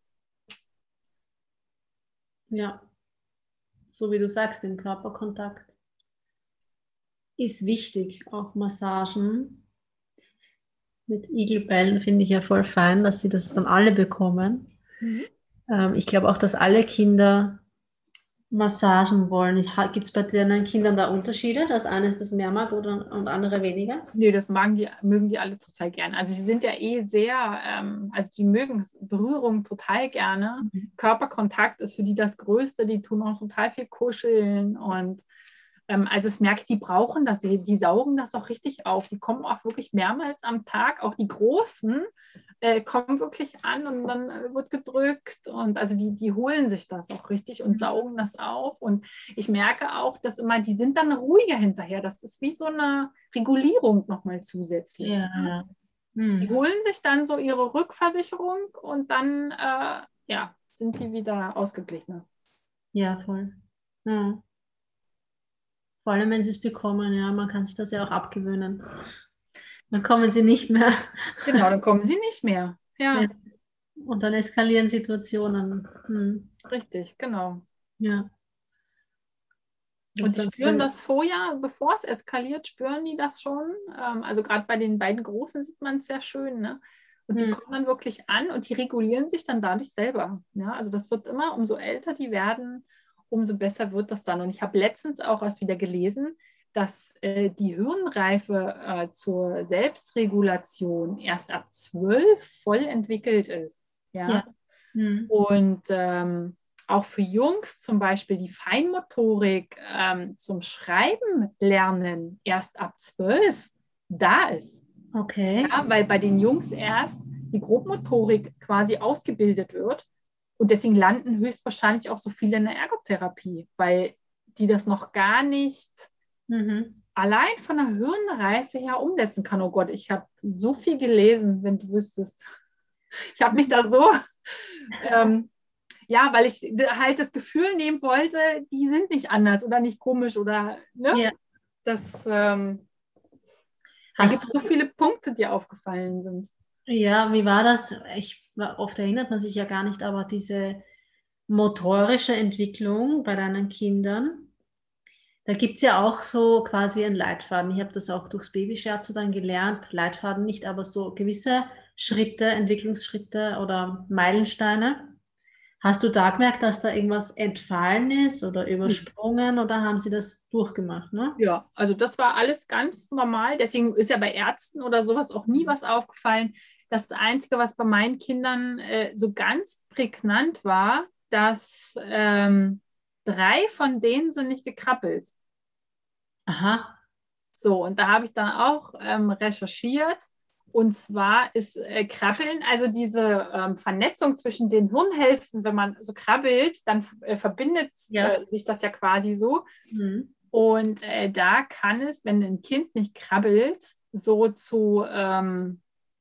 Ja, so wie du sagst, den Körperkontakt ist wichtig. Auch Massagen mit Igelbällen finde ich ja voll fein, dass sie das dann alle bekommen. Mhm. Ähm, ich glaube auch, dass alle Kinder Massagen wollen. Gibt es bei deinen Kindern da Unterschiede, dass eines das mehr mag oder, und andere weniger? Nee, das mögen die, mögen die alle total gerne. Also sie sind ja eh sehr, ähm, also die mögen Berührung total gerne. Mhm. Körperkontakt ist für die das Größte. Die tun auch total viel kuscheln und ähm, also ich merke, die brauchen das, die, die saugen das auch richtig auf. Die kommen auch wirklich mehrmals am Tag, auch die Großen äh, kommen wirklich an und dann äh, wird gedrückt und also die, die holen sich das auch richtig und saugen das auf. Und ich merke auch, dass immer, die sind dann ruhiger hinterher. Das ist wie so eine Regulierung nochmal zusätzlich. Ja, Ne? ja. Die Hm. holen sich dann so ihre Rückversicherung und dann äh, ja, sind die wieder ausgeglichener. Ja, voll. Hm. Vor allem, wenn sie es bekommen, ja, man kann sich das ja auch abgewöhnen. Dann kommen sie nicht mehr. Genau, dann kommen sie nicht mehr. Ja. Ja, Und dann eskalieren Situationen. Hm. richtig, genau. Ja, das Und ist die dann spüren das vorher, bevor es eskaliert, spüren die das schon. Ähm, also gerade bei den beiden Großen sieht man es sehr schön. Ne? Und die hm. kommen dann wirklich an und die regulieren sich dann dadurch selber. Ja? Also das wird immer, umso älter die werden, umso besser wird das dann. Und ich habe letztens auch erst wieder gelesen, dass äh, die Hirnreife äh, zur Selbstregulation erst ab zwölf voll entwickelt ist. Ja. Ja? Hm. Und ähm, auch für Jungs zum Beispiel die Feinmotorik ähm, zum Schreiben lernen erst ab zwölf da ist. Okay. Ja, weil bei den Jungs erst die Grobmotorik quasi ausgebildet wird. Und deswegen landen höchstwahrscheinlich auch so viele in der Ergotherapie, weil die das noch gar nicht Mhm. allein von der Hirnreife her umsetzen kann. Oh Gott, ich habe so viel gelesen, wenn du wüsstest. Ich habe mich da so ähm, ja, weil ich halt das Gefühl nehmen wollte, die sind nicht anders oder nicht komisch oder, ne? Ja. Das, ähm, da Hast gibt es so du, viele Punkte, die aufgefallen sind. ja, wie war das? Ich, oft erinnert man sich ja gar nicht, aber diese motorische Entwicklung bei deinen Kindern, da gibt es ja auch so quasi einen Leitfaden. Ich habe das auch durchs Babyscherzo dann gelernt. Leitfaden nicht, aber so gewisse Schritte, Entwicklungsschritte oder Meilensteine. Hast du da gemerkt, dass da irgendwas entfallen ist oder übersprungen oder haben sie das durchgemacht, ne? Ja, also das war alles ganz normal. Deswegen ist ja bei Ärzten oder sowas auch nie was aufgefallen. Das Einzige, was bei meinen Kindern äh, so ganz prägnant war, dass ähm, drei von denen sind nicht gekrabbelt. Aha. So, und da habe ich dann auch ähm, recherchiert. Und zwar ist äh, Krabbeln, also diese ähm, Vernetzung zwischen den Hirnhälften, wenn man so krabbelt, dann äh, verbindet Ja. äh, sich das ja quasi so. Mhm. Und äh, da kann es, wenn ein Kind nicht krabbelt, so zu, ähm,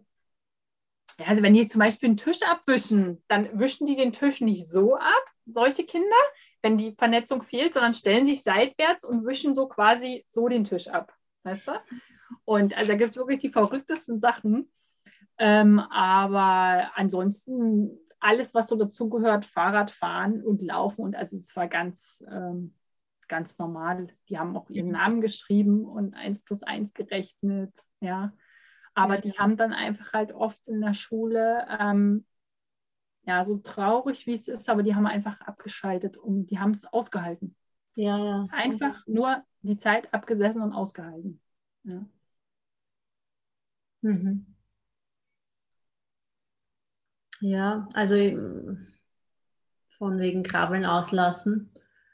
ja, also wenn die zum Beispiel einen Tisch abwischen, dann wischen die den Tisch nicht so ab, solche Kinder, wenn die Vernetzung fehlt, sondern stellen sich seitwärts und wischen so quasi so den Tisch ab. Weißt du? Und also da gibt es wirklich die verrücktesten Sachen. Ähm, aber ansonsten alles, was so dazugehört, Fahrradfahren und Laufen. Und also es war ganz, ähm, ganz normal. Die haben auch ihren Namen geschrieben und eins plus eins gerechnet. Ja. Aber Ja. die haben dann einfach halt oft in der Schule, ähm, ja, so traurig wie es ist, aber die haben einfach abgeschaltet und die haben es ausgehalten. Ja, ja. Einfach nur die Zeit abgesessen und ausgehalten. Ja. Mhm. Ja, also ähm, von wegen Krabbeln auslassen.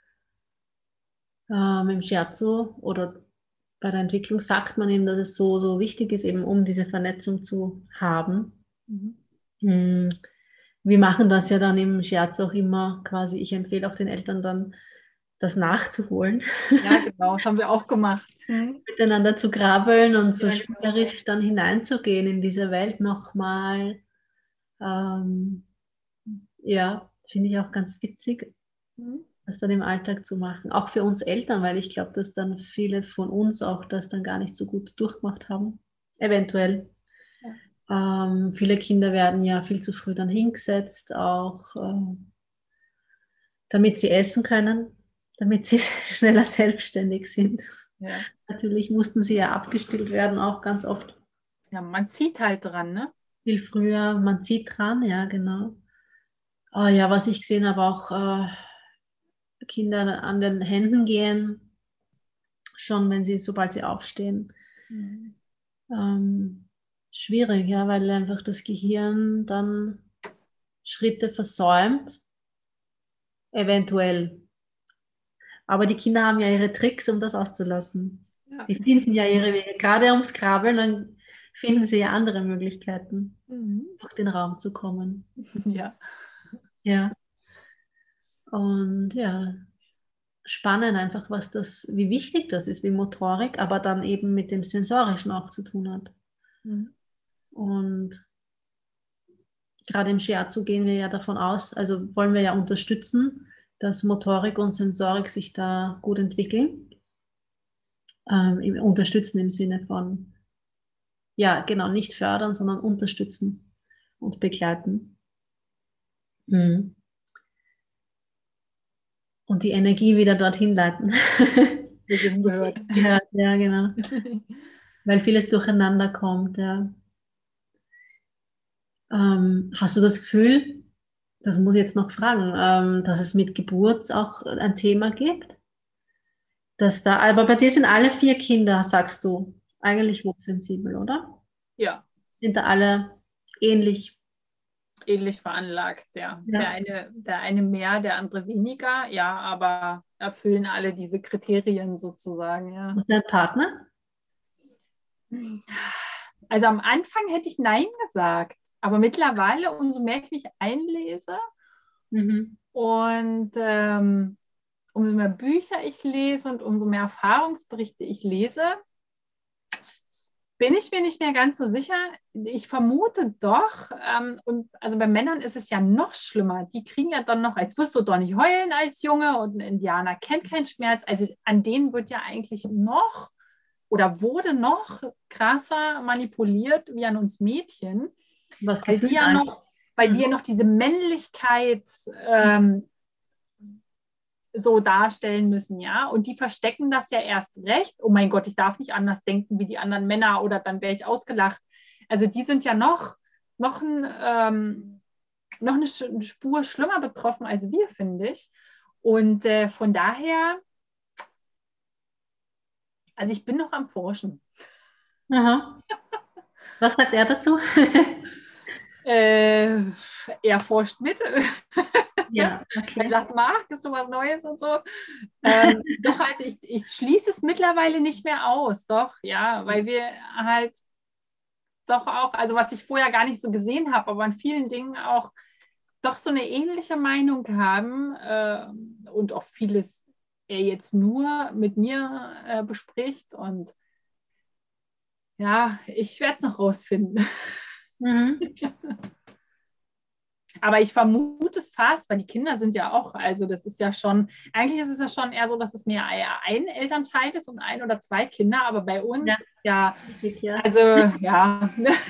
Ähm, im Scherzo oder bei der Entwicklung sagt man eben, dass es so, so wichtig ist, eben um diese Vernetzung zu haben. Mhm. Hm. Wir machen das ja dann im Scherz auch immer quasi. Ich empfehle auch den Eltern dann, das nachzuholen, Ja, genau, das haben wir auch gemacht. Hm. miteinander zu krabbeln und so Ja, genau. spielerisch dann hineinzugehen in diese Welt nochmal. Ähm, ja, finde ich auch ganz witzig, Hm. das dann im Alltag zu machen. Auch für uns Eltern, weil ich glaube, dass dann viele von uns auch das dann gar nicht so gut durchgemacht haben. Eventuell. Ja. Ähm, viele Kinder werden ja viel zu früh dann hingesetzt, auch äh, damit sie essen können, damit sie schneller selbstständig sind. Ja. Natürlich mussten sie ja abgestillt werden, auch ganz oft Ja, man zieht halt dran, ne? viel früher. Man zieht dran, ja, genau. Ah, ja, was ich gesehen habe, auch äh, Kinder an den Händen gehen, schon wenn sie, sobald sie aufstehen. Mhm. Ähm, schwierig, ja, weil einfach das Gehirn dann Schritte versäumt, eventuell. Aber die Kinder haben ja ihre Tricks, um das auszulassen. Ja. Die finden ja ihre Wege. Gerade ums Krabbeln, dann finden sie ja andere Möglichkeiten, Mhm. durch den Raum zu kommen. Ja. Ja. Und ja, spannend einfach, was das, wie wichtig das ist, wie Motorik, aber dann eben mit dem Sensorischen auch zu tun hat. Mhm. Und gerade im Shiatsu gehen wir ja davon aus, also wollen wir ja unterstützen, dass Motorik und Sensorik sich da gut entwickeln. Ähm, im, unterstützen im Sinne von, ja, genau, nicht fördern, sondern unterstützen und begleiten. Mhm. Und die Energie wieder dorthin leiten. Beginn gehört. Ja, ja, genau. Weil vieles durcheinander kommt, ja. Ähm, hast du das Gefühl, das muss ich jetzt noch fragen, ähm, dass es mit Geburt auch ein Thema gibt? Dass da, aber bei dir sind alle vier Kinder, sagst du, eigentlich hochsensibel, oder? Ja, Sind da alle ähnlich? ähnlich veranlagt, ja. Der Ja. eine, der eine mehr, der andere weniger, ja, aber erfüllen alle diese Kriterien sozusagen, ja. Und dein Partner? Also am Anfang hätte ich Nein gesagt, aber mittlerweile, umso mehr ich mich einlese Mhm. und ähm, umso mehr Bücher ich lese und umso mehr Erfahrungsberichte ich lese, bin ich mir nicht mehr ganz so sicher. Ich vermute doch, ähm, und also bei Männern ist es ja noch schlimmer. Die kriegen ja dann noch, als wirst du doch nicht heulen als Junge und ein Indianer kennt keinen Schmerz. Also an denen wird ja eigentlich noch oder wurde noch krasser manipuliert wie an uns Mädchen, Was weil die gefühlt ja ein. noch, weil die ja noch diese Männlichkeit ähm, so darstellen müssen, ja. Und die verstecken das ja erst recht. Oh mein Gott, ich darf nicht anders denken wie die anderen Männer oder dann wäre ich ausgelacht. Also die sind ja noch, noch, ein, ähm, noch eine Spur schlimmer betroffen als wir, finde ich. Und äh, von daher, also ich bin noch am Forschen. Aha. Was sagt er dazu? Äh, er forscht mit. Ja, Er okay. sagt, Marc, gibt es was Neues und so. Ähm, doch, also ich, ich schließe es mittlerweile nicht mehr aus, doch, ja, weil wir halt doch auch, also was ich vorher gar nicht so gesehen habe, aber an vielen Dingen auch doch so eine ähnliche Meinung haben äh, und auch vieles er jetzt nur mit mir äh, bespricht und ja, ich werde es noch rausfinden. Mhm. Aber ich vermute es fast, weil die Kinder sind ja auch, also das ist ja schon, eigentlich ist es ja schon eher so, dass es mehr ein Elternteil ist und ein oder zwei Kinder, aber bei Ja, uns, ja, richtig, ja. also ja.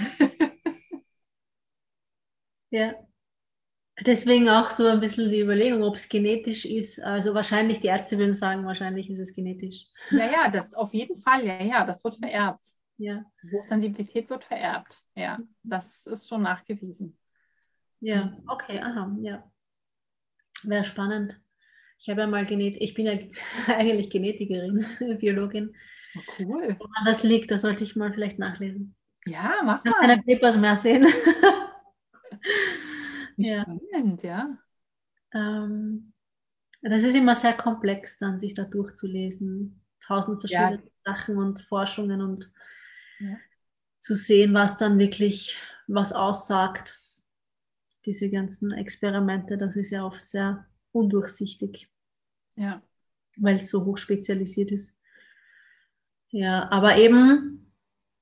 Ja. Deswegen auch so ein bisschen die Überlegung, ob es genetisch ist. Also wahrscheinlich, die Ärzte würden sagen, wahrscheinlich ist es genetisch. Ja, ja, das auf jeden Fall, ja, ja, das wird vererbt. Ja, Hochsensibilität wird vererbt, ja, das ist schon nachgewiesen. ja, okay, aha, ja. Wäre spannend. Ich habe ja mal Genet, ich bin ja eigentlich Genetikerin, Biologin. Oh, cool. Woran das liegt, da sollte ich mal vielleicht nachlesen. Ja, mach Ich kann mal. keine Papers mehr sehen. Wie Ja. spannend, ja. Ähm, das ist immer sehr komplex, dann sich da durchzulesen. Tausend Ja, verschiedene Sachen und Forschungen und ja, zu sehen, was dann wirklich was aussagt. Diese ganzen Experimente, das ist ja oft sehr undurchsichtig, ja. weil es so hoch spezialisiert ist. Ja, aber eben,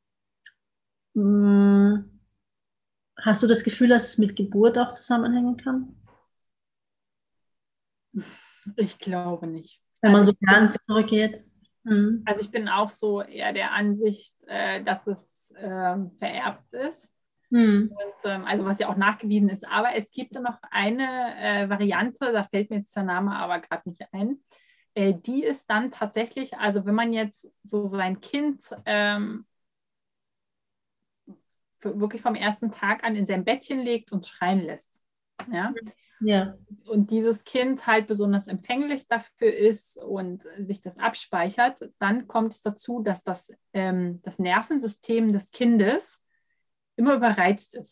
mh, hast du das Gefühl, dass es mit Geburt auch zusammenhängen kann? Ich glaube nicht. Wenn man Also so ich bin, ganz zurückgeht? Mhm. also ich bin auch so eher der Ansicht, äh, dass es ähm, vererbt ist. Mhm. Und, ähm, also was ja auch nachgewiesen ist. Aber es gibt ja noch eine äh, Variante, da fällt mir jetzt der Name aber gerade nicht ein. Äh, die ist dann tatsächlich, also wenn man jetzt so sein Kind ähm, wirklich vom ersten Tag an in sein Bettchen legt und schreien lässt. Ja? Ja. Und dieses Kind halt besonders empfänglich dafür ist und sich das abspeichert, dann kommt es dazu, dass das, ähm, das Nervensystem des Kindes immer überreizt ist.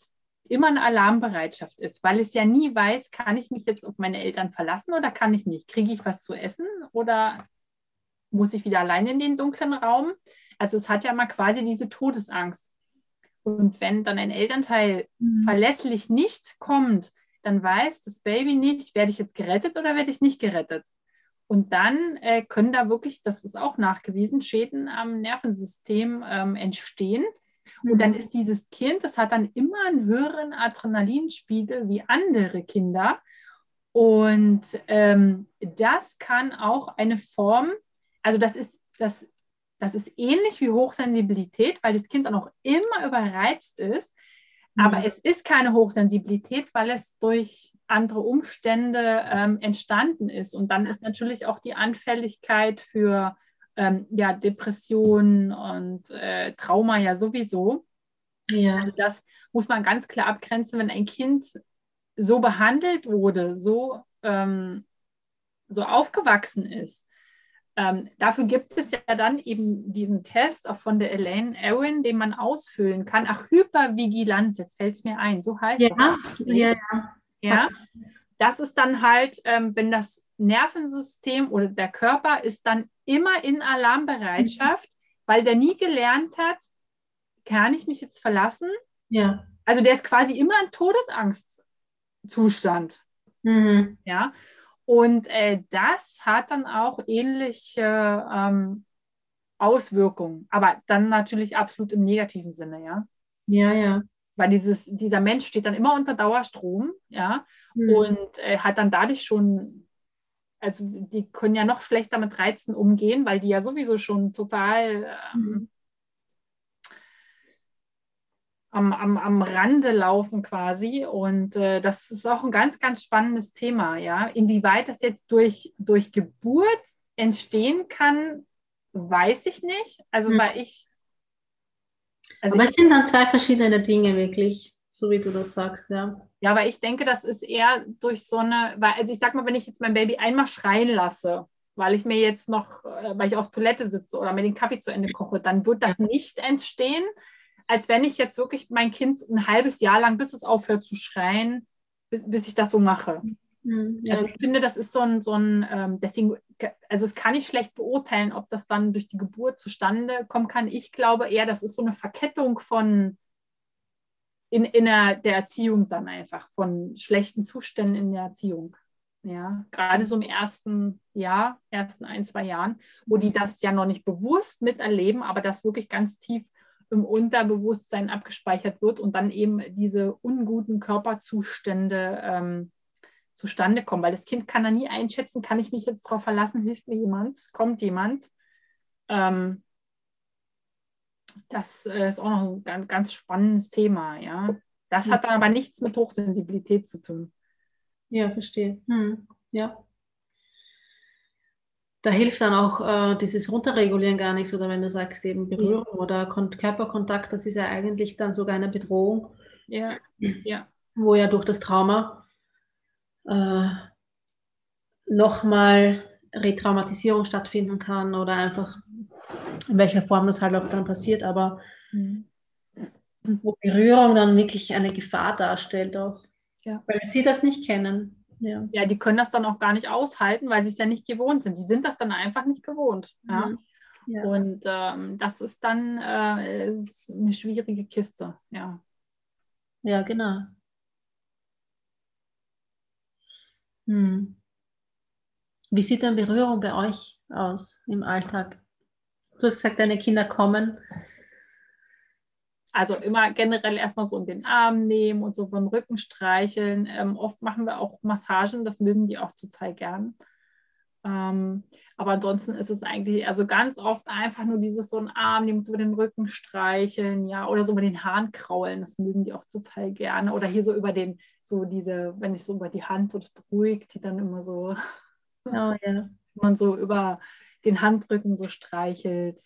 immer eine Alarmbereitschaft ist, weil es ja nie weiß, kann ich mich jetzt auf meine Eltern verlassen oder kann ich nicht? Kriege ich was zu essen oder muss ich wieder alleine in den dunklen Raum? Also es hat ja mal quasi diese Todesangst. Und wenn dann ein Elternteil mhm. verlässlich nicht kommt, dann weiß das Baby nicht, werde ich jetzt gerettet oder werde ich nicht gerettet. Und dann äh, können da wirklich, das ist auch nachgewiesen, Schäden am Nervensystem ähm, entstehen. Mhm. Und dann ist dieses Kind, das hat dann immer einen höheren Adrenalinspiegel wie andere Kinder. Und ähm, das kann auch eine Form, also das ist, das, das ist ähnlich wie Hochsensibilität, weil das Kind dann auch immer überreizt ist. Mhm. Aber es ist keine Hochsensibilität, weil es durch andere Umstände ähm, entstanden ist. Und dann ist natürlich auch die Anfälligkeit für ähm, ja, Depressionen und äh, Trauma ja sowieso. Ja. Also das muss man ganz klar abgrenzen, wenn ein Kind so behandelt wurde, so, ähm, so aufgewachsen ist. Ähm, dafür gibt es ja dann eben diesen Test auch von der Elaine Aron, den man ausfüllen kann. Ach, Hypervigilanz, jetzt fällt es mir ein, so heißt ja, das. Ja, ja. Ja, das ist dann halt, ähm, wenn das Nervensystem oder der Körper ist dann immer in Alarmbereitschaft, mhm. weil der nie gelernt hat, kann ich mich jetzt verlassen? Ja. Also der ist quasi immer in Todesangstzustand. Mhm. Ja. Und äh, das hat dann auch ähnliche ähm, Auswirkungen, aber dann natürlich absolut im negativen Sinne, ja. Ja, ja. Weil dieses, dieser Mensch steht dann immer unter Dauerstrom, ja, mhm. und äh, hat dann dadurch schon, also die können ja noch schlechter mit Reizen umgehen, weil die ja sowieso schon total ähm, mhm. am, am, am Rande laufen quasi. Und äh, das ist auch ein ganz, ganz spannendes Thema, ja. Inwieweit das jetzt durch, durch Geburt entstehen kann, weiß ich nicht. Also, mhm. weil ich. Also Aber es ich, sind dann zwei verschiedene Dinge, wirklich, so wie du das sagst, ja. Ja, weil ich denke, das ist eher durch so eine, weil, also ich sag mal, wenn ich jetzt mein Baby einmal schreien lasse, weil ich mir jetzt noch, weil ich auf Toilette sitze oder mir den Kaffee zu Ende koche, dann wird das ja. nicht entstehen, als wenn ich jetzt wirklich mein Kind ein halbes Jahr lang, bis es aufhört zu schreien, bis, bis ich das so mache. Mhm, ja. Also ich finde, das ist so ein, so ein ähm, deswegen, also es kann ich schlecht beurteilen, ob das dann durch die Geburt zustande kommen kann. Ich glaube eher, das ist so eine Verkettung von in, in der, der Erziehung dann einfach, von schlechten Zuständen in der Erziehung. Ja, gerade so im ersten Jahr, ersten ein, zwei Jahren, wo die das ja noch nicht bewusst miterleben, aber das wirklich ganz tief im Unterbewusstsein abgespeichert wird und dann eben diese unguten Körperzustände ähm, zustande kommen, weil das Kind kann da nie einschätzen, kann ich mich jetzt darauf verlassen, hilft mir jemand, kommt jemand. Ähm, das äh, ist auch noch ein ganz, ganz spannendes Thema, ja. Das ja. hat dann aber nichts mit Hochsensibilität zu tun. Ja, verstehe. Hm. Ja. Da hilft dann auch äh, dieses Runterregulieren gar nichts, oder wenn du sagst, eben Berührung ja. oder Kon- Körperkontakt, das ist ja eigentlich dann sogar eine Bedrohung. Ja, ja. Wo ja durch das Trauma äh, nochmal Retraumatisierung stattfinden kann oder einfach in welcher Form das halt auch dann passiert, aber mhm. wo Berührung dann wirklich eine Gefahr darstellt auch, ja. weil sie das nicht kennen. Ja. ja, die können das dann auch gar nicht aushalten, weil sie es ja nicht gewohnt sind. Die sind das dann einfach nicht gewohnt. Ja? Mhm. Ja. Und ähm, das ist dann äh, ist eine schwierige Kiste. Ja, ja genau. Hm. Wie sieht denn Berührung bei euch aus im Alltag? Du hast gesagt, deine Kinder kommen. Also immer generell erstmal so in den Arm nehmen und so über den Rücken streicheln. Ähm, oft machen wir auch Massagen, das mögen die auch total gern. Ähm, aber ansonsten ist es eigentlich, also ganz oft einfach nur dieses so einen Arm nehmen, so über den Rücken streicheln, ja, oder so über den Haaren kraulen, das mögen die auch total gerne. Oder hier so über den, so diese, wenn ich so über die Hand, so das beruhigt, die dann immer so, oh, ja. man so über den Handrücken so streichelt.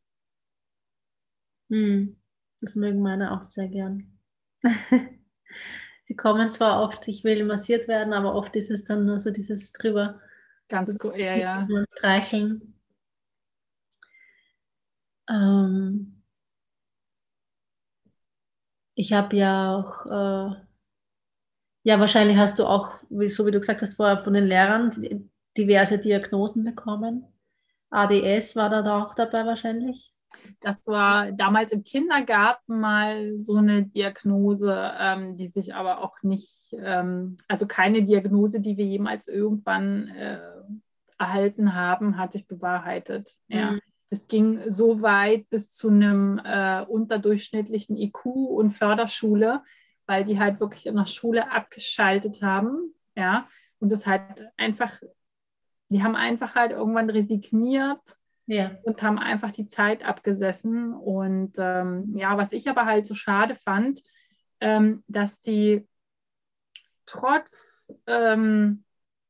Hm. Das mögen meine auch sehr gern. Sie kommen zwar oft, ich will massiert werden, aber oft ist es dann nur so dieses drüber. Ganz gut, ja, ja. Streicheln. Ähm, Ich habe ja auch, äh, ja, wahrscheinlich hast du auch, wie, so wie du gesagt hast vorher, von den Lehrern die- diverse Diagnosen bekommen. A D S war da auch dabei wahrscheinlich. Das war damals im Kindergarten mal so eine Diagnose, ähm, die sich aber auch nicht, ähm, also keine Diagnose, die wir jemals irgendwann äh, erhalten haben, hat sich bewahrheitet. Ja. Mhm. Es ging so weit bis zu einem äh, unterdurchschnittlichen I Q und Förderschule, weil die halt wirklich in der Schule abgeschaltet haben. Ja. Und das halt einfach, die haben einfach halt irgendwann resigniert Ja, und haben einfach die Zeit abgesessen. Und ähm, ja, was ich aber halt so schade fand, ähm, dass die trotz, ähm,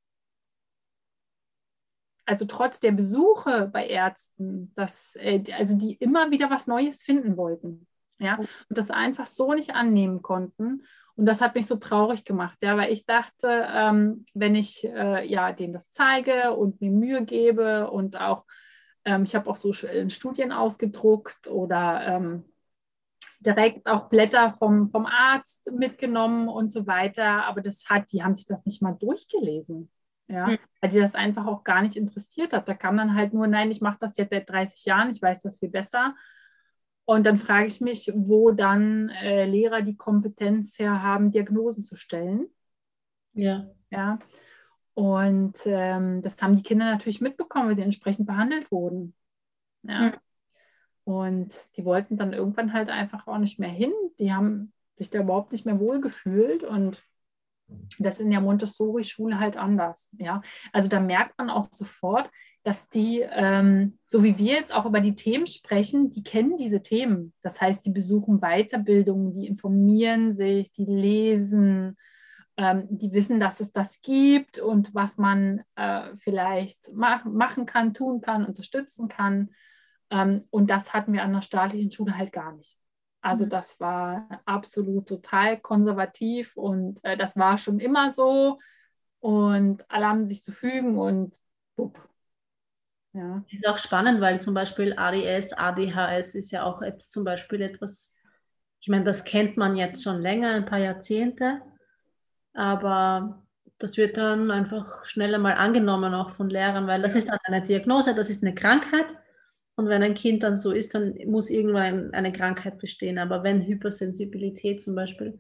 also trotz der Besuche bei Ärzten, dass, äh, also die immer wieder was Neues finden wollten. Ja, und das einfach so nicht annehmen konnten. Und das hat mich so traurig gemacht, ja, weil ich dachte, ähm, wenn ich äh, ja, denen das zeige und mir Mühe gebe und auch, ähm, ich habe auch so Studien ausgedruckt oder ähm, direkt auch Blätter vom, vom Arzt mitgenommen und so weiter. Aber das hat, die haben sich das nicht mal durchgelesen. Ja, mhm. weil die das einfach auch gar nicht interessiert hat. Da kam dann halt nur, nein, ich mache das jetzt seit dreißig Jahren, ich weiß das viel besser. Und dann frage ich mich, wo dann äh, Lehrer die Kompetenz her haben, Diagnosen zu stellen. Ja. Ja, und ähm, das haben die Kinder natürlich mitbekommen, weil sie entsprechend behandelt wurden. Ja. Mhm. Und die wollten dann irgendwann halt einfach auch nicht mehr hin. Die haben sich da überhaupt nicht mehr wohlgefühlt. Und das ist in der Montessori-Schule halt anders. Ja? Also da merkt man auch sofort, dass die, ähm, so wie wir jetzt auch über die Themen sprechen, die kennen diese Themen. Das heißt, die besuchen Weiterbildungen, die informieren sich, die lesen, ähm, die wissen, dass es das gibt und was man äh, vielleicht ma machen kann, tun kann, unterstützen kann. Ähm, und das hatten wir an der staatlichen Schule halt gar nicht. Also Mhm. das war absolut total konservativ und äh, das war schon immer so und alle haben sich zu fügen und bupp. Ja. Ist auch spannend, weil zum Beispiel A D S, A D H S ist ja auch jetzt zum Beispiel etwas, ich meine, das kennt man jetzt schon länger, ein paar Jahrzehnte, aber das wird dann einfach schneller mal angenommen, auch von Lehrern, weil das ist dann eine Diagnose, das ist eine Krankheit. Und wenn ein Kind dann so ist, dann muss irgendwann eine Krankheit bestehen. Aber wenn Hypersensibilität zum Beispiel,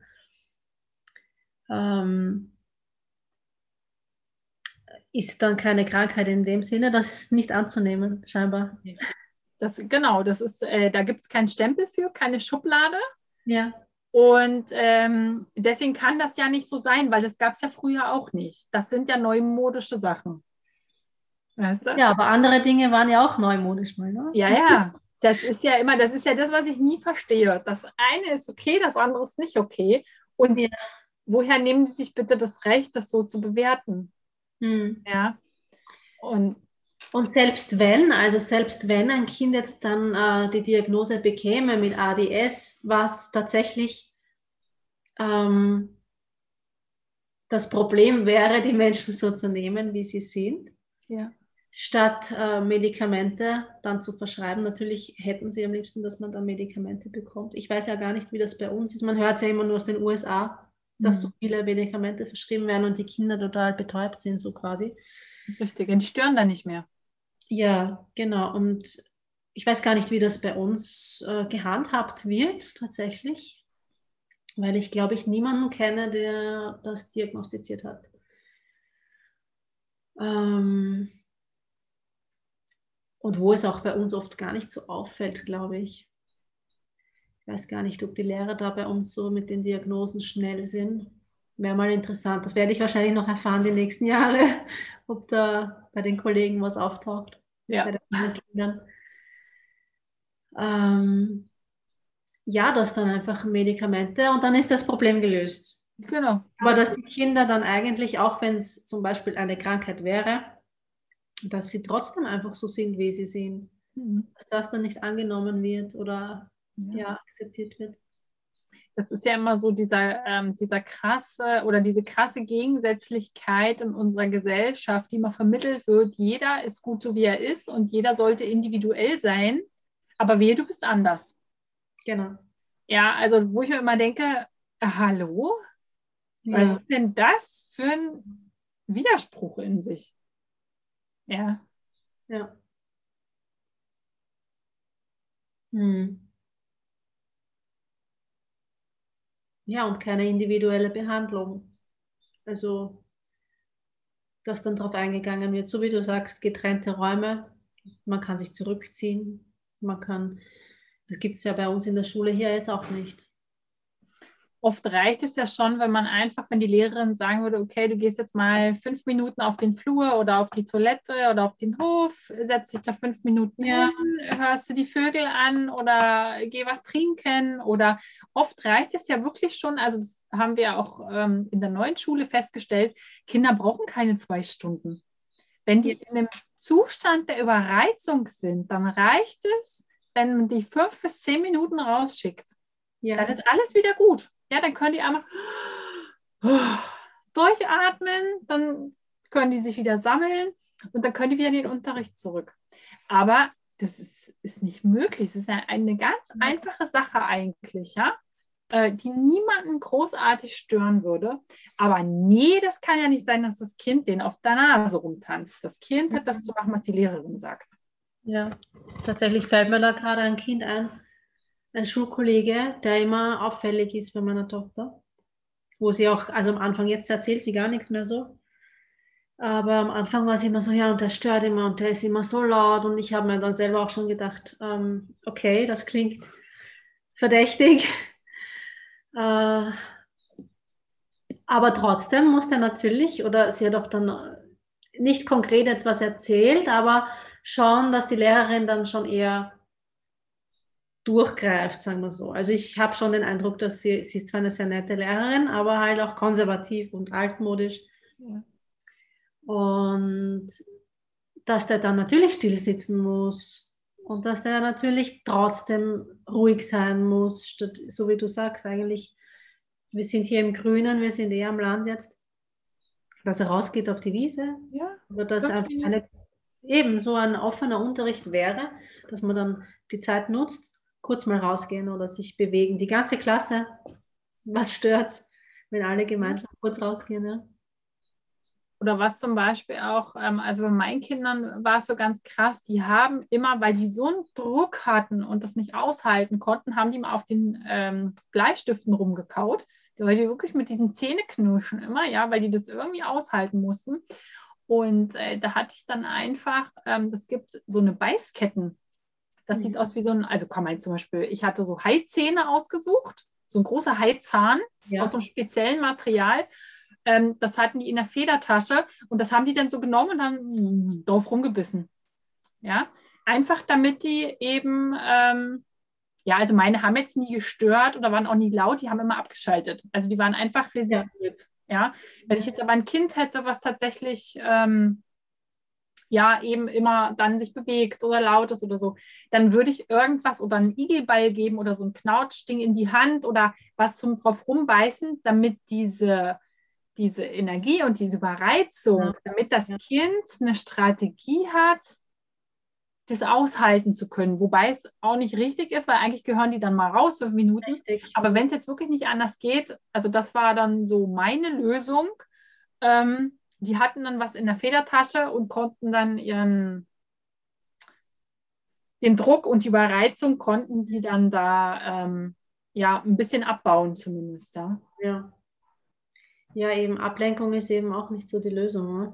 ähm, ist dann keine Krankheit in dem Sinne, das ist nicht anzunehmen, scheinbar. Das, genau, das ist, äh, da gibt es keinen Stempel für, keine Schublade. Ja. Und ähm, deswegen kann das ja nicht so sein, weil das gab es ja früher auch nicht. Das sind ja neumodische Sachen. Weißt du? Ja, aber andere Dinge waren ja auch neumodisch mal, ne? Ja, ja. Das ist ja immer, das ist ja das, was ich nie verstehe. Das eine ist okay, das andere ist nicht okay. Und Ja. woher nehmen die sich bitte das Recht, das so zu bewerten? Hm. Ja. Und Und selbst wenn, also selbst wenn ein Kind jetzt dann äh, die Diagnose bekäme mit A D S, was tatsächlich ähm, das Problem wäre, die Menschen so zu nehmen, wie sie sind, ja. statt äh, Medikamente dann zu verschreiben. Natürlich hätten sie am liebsten, dass man da Medikamente bekommt. Ich weiß ja gar nicht, wie das bei uns ist. Man hört ja immer nur aus den U S A, dass so Hm. viele Medikamente verschrieben werden und die Kinder total betäubt sind, so quasi. Richtig. Und die stören dann nicht mehr. Ja, genau. Und ich weiß gar nicht, wie das bei uns äh, gehandhabt wird, tatsächlich, weil ich glaube, ich niemanden kenne, der das diagnostiziert hat. Ähm, und wo es auch bei uns oft gar nicht so auffällt, glaube ich. Ich weiß gar nicht, ob die Lehrer da bei uns so mit den Diagnosen schnell sind. Wäre mal interessant. Das werde ich wahrscheinlich noch erfahren die nächsten Jahre, ob da bei den Kollegen was auftaucht, bei Ja. den Kindern. Ähm, ja, das dann einfach Medikamente und dann ist das Problem gelöst. Genau. Aber dass die Kinder dann eigentlich, auch wenn es zum Beispiel eine Krankheit wäre, dass sie trotzdem einfach so sind, wie sie sind. Mhm. Dass das dann nicht angenommen wird oder Ja. ja, akzeptiert wird. Das ist ja immer so dieser, ähm, dieser krasse oder diese krasse Gegensätzlichkeit in unserer Gesellschaft, die immer vermittelt wird. Jeder ist gut so, wie er ist und jeder sollte individuell sein. Aber wehe, du bist anders. Genau. Ja, also wo ich mir immer denke, äh, hallo, Ja. was ist denn das für ein Widerspruch in sich? Ja. Ja. Hm. Ja, und keine individuelle Behandlung. Also, dass dann darauf eingegangen wird, so wie du sagst, getrennte Räume. Man kann sich zurückziehen. Man kann, das gibt es ja bei uns in der Schule hier jetzt auch nicht. Oft reicht es ja schon, wenn man einfach, wenn die Lehrerin sagen würde, okay, du gehst jetzt mal fünf Minuten auf den Flur oder auf die Toilette oder auf den Hof, setzt dich da fünf Minuten Ja. hin, hörst du die Vögel an oder geh was trinken oder oft reicht es ja wirklich schon, also das haben wir auch ähm, in der neuen Schule festgestellt, Kinder brauchen keine zwei Stunden. Wenn die Ja. in einem Zustand der Überreizung sind, dann reicht es, wenn man die fünf bis zehn Minuten rausschickt. Ja. Dann ist alles wieder gut. Ja, dann können die einmal durchatmen, dann können die sich wieder sammeln und dann können die wieder in den Unterricht zurück. Aber das ist, ist nicht möglich. Es ist eine, eine ganz einfache Sache eigentlich, ja, äh, die niemanden großartig stören würde. Aber nee, das kann ja nicht sein, dass das Kind den auf der Nase rumtanzt. Das Kind hat das zu machen, was die Lehrerin sagt. Ja, tatsächlich fällt mir da gerade ein Kind ein, ein Schulkollege, der immer auffällig ist bei meiner Tochter, wo sie auch, also am Anfang, jetzt erzählt sie gar nichts mehr so, aber am Anfang war sie immer so, ja, und der stört immer und der ist immer so laut und ich habe mir dann selber auch schon gedacht, ähm, okay, das klingt verdächtig, äh, aber trotzdem muss der natürlich, oder sie hat auch dann nicht konkret jetzt was erzählt, aber schon, dass die Lehrerin dann schon eher durchgreift, sagen wir so. Also ich habe schon den Eindruck, dass sie, sie ist zwar eine sehr nette Lehrerin, aber halt auch konservativ und altmodisch. Ja. Und dass der dann natürlich still sitzen muss und dass der natürlich trotzdem ruhig sein muss, statt, so wie du sagst, eigentlich, wir sind hier im Grünen, wir sind eher am Land jetzt, dass er rausgeht auf die Wiese Ja, oder dass fünf einfach Minuten. eine, eben so ein offener Unterricht wäre, dass man dann die Zeit nutzt, kurz mal rausgehen oder sich bewegen. Die ganze Klasse, was stört's, wenn alle gemeinsam kurz rausgehen, ja? Oder was zum Beispiel auch, ähm, also bei meinen Kindern war es so ganz krass, die haben immer, weil die so einen Druck hatten und das nicht aushalten konnten, haben die mal auf den ähm, Bleistiften rumgekaut, weil die wirklich mit diesem Zähneknirschen immer, ja, weil die das irgendwie aushalten mussten. Und äh, da hatte ich dann einfach, ähm, das gibt so eine Beißketten. Das Mhm. sieht aus wie so ein, also kann man zum Beispiel, ich hatte so Haizähne ausgesucht, so ein großer Haizahn Ja. aus so einem speziellen Material. Ähm, das hatten die in der Federtasche und das haben die dann so genommen und dann drauf rumgebissen. Ja, einfach damit die eben, ähm, ja, also meine haben jetzt nie gestört oder waren auch nie laut, die haben immer abgeschaltet. Also die waren einfach reserviert. Ja, ja. Wenn ich jetzt aber ein Kind hätte, was tatsächlich ähm, ja eben immer dann sich bewegt oder laut ist oder so, dann würde ich irgendwas oder einen Igelball geben oder so ein Knautschding in die Hand oder was zum drauf rumbeißen, damit diese diese Energie und diese Überreizung, damit das Ja. Kind eine Strategie hat, das aushalten zu können. Wobei es auch nicht richtig ist, weil eigentlich gehören die dann mal raus, fünf Minuten. Richtig. Aber wenn es jetzt wirklich nicht anders geht, also das war dann so meine Lösung. Ähm, die hatten dann was in der Federtasche und konnten dann ihren, den Druck und die Überreizung konnten die dann da ähm, ja ein bisschen abbauen zumindest. Ja. Ja. Ja, eben Ablenkung ist eben auch nicht so die Lösung, ne?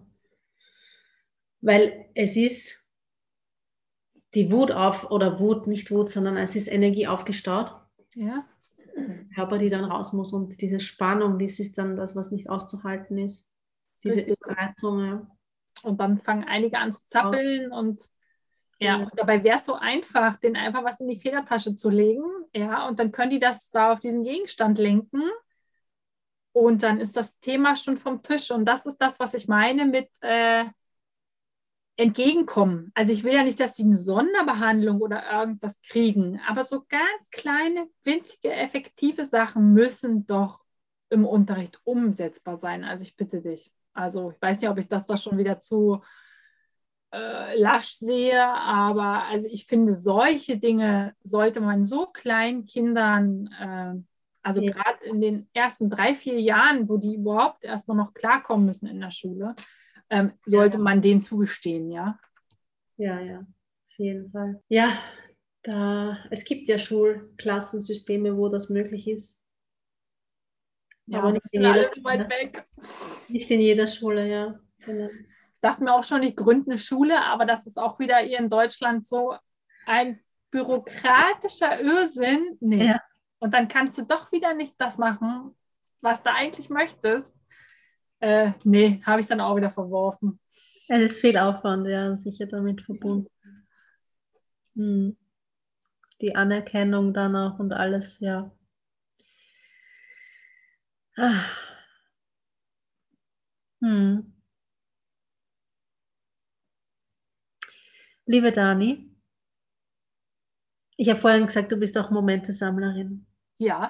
Weil es ist die Wut auf, oder Wut, nicht Wut, sondern es ist Energie aufgestaut, Ja. Körper, die dann raus muss und diese Spannung, das ist dann das, was nicht auszuhalten ist. Diese Richtig. Überreizung, ja. Und dann fangen einige an zu zappeln und ja, Genau. und dabei wäre es so einfach, denen einfach was in die Federtasche zu legen, ja, und dann können die das da auf diesen Gegenstand lenken und dann ist das Thema schon vom Tisch und das ist das, was ich meine mit äh, entgegenkommen. Also ich will ja nicht, dass die eine Sonderbehandlung oder irgendwas kriegen, aber so ganz kleine, winzige, effektive Sachen müssen doch im Unterricht umsetzbar sein. Also ich bitte dich. Also ich weiß nicht, ob ich das da schon wieder zu äh, lasch sehe, aber also ich finde, solche Dinge sollte man so kleinen Kindern, äh, also Ja, gerade in den ersten drei, vier Jahren, wo die überhaupt erstmal noch klarkommen müssen in der Schule, ähm, sollte ja, man denen zugestehen, ja. ja, ja, auf jeden Fall. Ja, da, es gibt ja Schulklassensysteme, wo das möglich ist, Ja, aber wir nicht in sind jeder alle so weit Schule. weg. Nicht in jeder Schule, ja. Genau. Ich dachte mir auch schon, ich gründe eine Schule, aber das ist auch wieder hier in Deutschland so ein bürokratischer Irrsinn. Nee. Ja, Und dann kannst du doch wieder nicht das machen, was du eigentlich möchtest. Äh, nee, habe ich dann auch wieder verworfen. es ist viel Aufwand, ja, sicher damit verbunden. Hm. Die Anerkennung dann auch und alles, ja. Ah. Hm. Liebe Dani, ich habe vorhin gesagt, du bist auch Momentesammlerin. Ja.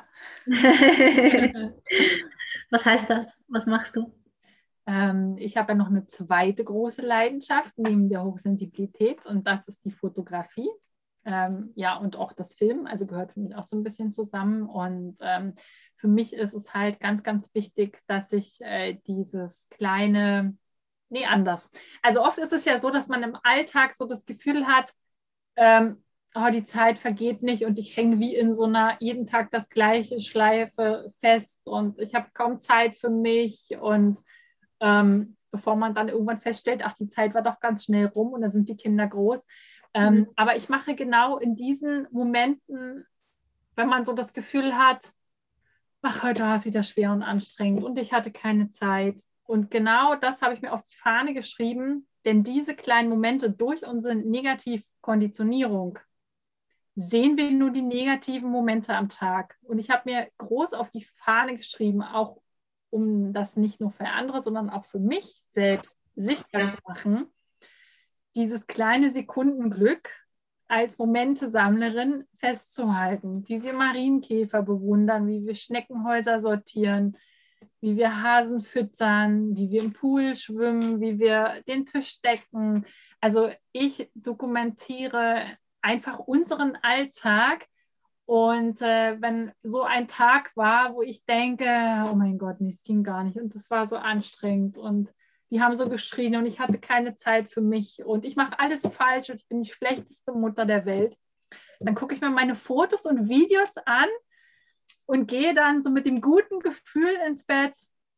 Was heißt das? Was machst du? Ähm, ich habe ja noch eine zweite große Leidenschaft neben der Hochsensibilität und das ist die Fotografie. Ähm, ja, und auch das Film, also gehört für mich auch so ein bisschen zusammen. Und ähm, für mich ist es halt ganz, ganz wichtig, dass ich äh, dieses kleine, nee, anders. Also oft ist es ja so, dass man im Alltag so das Gefühl hat, ähm, oh, die Zeit vergeht nicht und ich hänge wie in so einer jeden Tag das gleiche Schleife fest und ich habe kaum Zeit für mich und ähm, bevor man dann irgendwann feststellt, ach, die Zeit war doch ganz schnell rum und dann sind die Kinder groß. Ähm, Mhm. aber ich mache genau in diesen Momenten, wenn man so das Gefühl hat, ach, heute war es wieder schwer und anstrengend und ich hatte keine Zeit. Und genau das habe ich mir auf die Fahne geschrieben, denn diese kleinen Momente durch unsere Negativkonditionierung sehen wir nur die negativen Momente am Tag. Und ich habe mir groß auf die Fahne geschrieben, auch um das nicht nur für andere, sondern auch für mich selbst sichtbar Ja. zu machen, dieses kleine Sekundenglück als Momentesammlerin festzuhalten, wie wir Marienkäfer bewundern, wie wir Schneckenhäuser sortieren, wie wir Hasen füttern, wie wir im Pool schwimmen, wie wir den Tisch decken. Also ich dokumentiere einfach unseren Alltag und äh, wenn so ein Tag war, wo ich denke, oh mein Gott, nee, es ging gar nicht und das war so anstrengend und die haben so geschrien und ich hatte keine Zeit für mich und ich mache alles falsch und ich bin die schlechteste Mutter der Welt, dann gucke ich mir meine Fotos und Videos an und gehe dann so mit dem guten Gefühl ins Bett,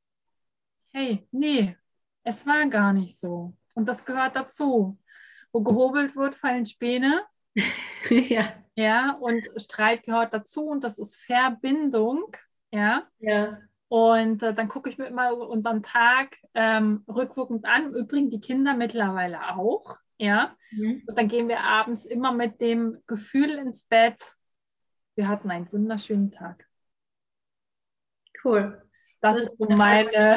hey, nee, es war gar nicht so. Und das gehört dazu. Wo gehobelt wird, fallen Späne. Ja. Ja, und Streit gehört dazu und das ist Verbindung. Ja, Ja. und äh, dann gucke ich mir immer unseren Tag ähm, rückwirkend an. Im Übrigen die Kinder mittlerweile auch. Ja, Mhm. und dann gehen wir abends immer mit dem Gefühl ins Bett, wir hatten einen wunderschönen Tag. Cool. Das Das ist ist so ja voll, meine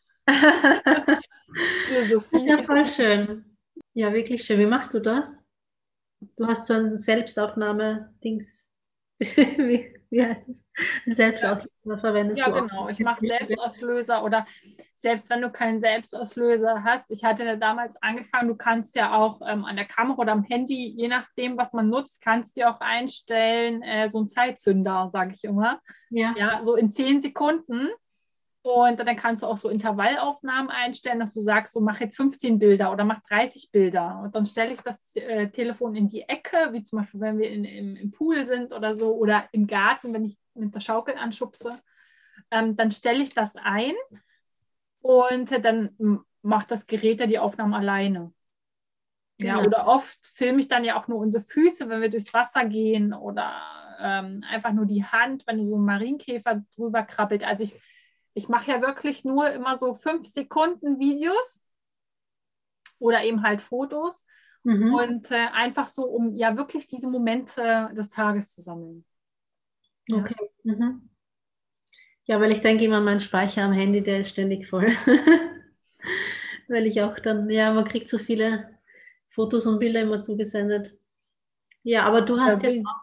das ist ja Philosophie. voll schön. Ja, wirklich schön. Wie machst du das? Du hast so ein Selbstaufnahme-Dings. Wie, wie heißt das? Ein Ja, Selbstauslöser verwendest ja, du auch. genau. Ich mache Selbstauslöser oder selbst wenn du keinen Selbstauslöser hast. Ich hatte ja damals angefangen, du kannst ja auch ähm, an der Kamera oder am Handy, je nachdem, was man nutzt, kannst du ja auch einstellen, äh, so ein Zeitzünder, sage ich immer. Ja, Ja, so in zehn Sekunden. Und dann kannst du auch so Intervallaufnahmen einstellen, dass du sagst, so mach jetzt fünfzehn Bilder oder mach dreißig Bilder. Und dann stelle ich das äh, Telefon in die Ecke, wie zum Beispiel, wenn wir in, im, im Pool sind oder so, oder im Garten, wenn ich mit der Schaukel anschubse. Ähm, dann stelle ich das ein und äh, dann macht das Gerät ja die Aufnahmen alleine. Ja, genau. oder oft filme ich dann ja auch nur unsere Füße, wenn wir durchs Wasser gehen oder ähm, einfach nur die Hand, wenn so ein Marienkäfer drüber krabbelt. Also ich ich mache ja wirklich nur immer so fünf Sekunden Videos oder eben halt Fotos Mhm. und äh, einfach so, um ja wirklich diese Momente des Tages zu sammeln. Ja, Okay. Mhm. Ja, weil ich denke immer, mein Speicher am Handy, der ist ständig voll. Weil ich auch dann, ja, man kriegt so viele Fotos und Bilder immer zugesendet. Ja, aber du ja hast jetzt wie,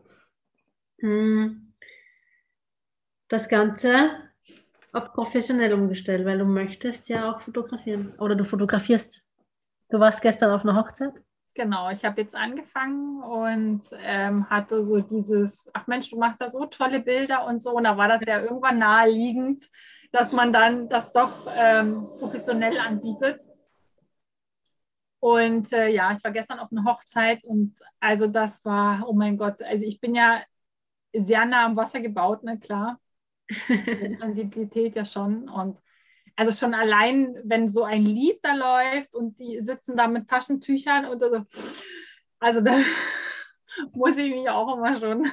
hm, das Ganze auf professionell umgestellt, weil du möchtest ja auch fotografieren. Oder du fotografierst. Du warst gestern auf einer Hochzeit? Genau, ich habe jetzt angefangen und ähm, hatte so dieses, ach Mensch, du machst ja so tolle Bilder und so. Und da war das ja irgendwann naheliegend, dass man dann das doch ähm, professionell anbietet. Und äh, ja, ich war gestern auf einer Hochzeit und also das war, oh mein Gott, also ich bin ja sehr nah am Wasser gebaut, ne, klar. Sensibilität ja schon. Und also schon allein, wenn so ein Lied da läuft und die sitzen da mit Taschentüchern und so, also da muss ich mich auch immer schon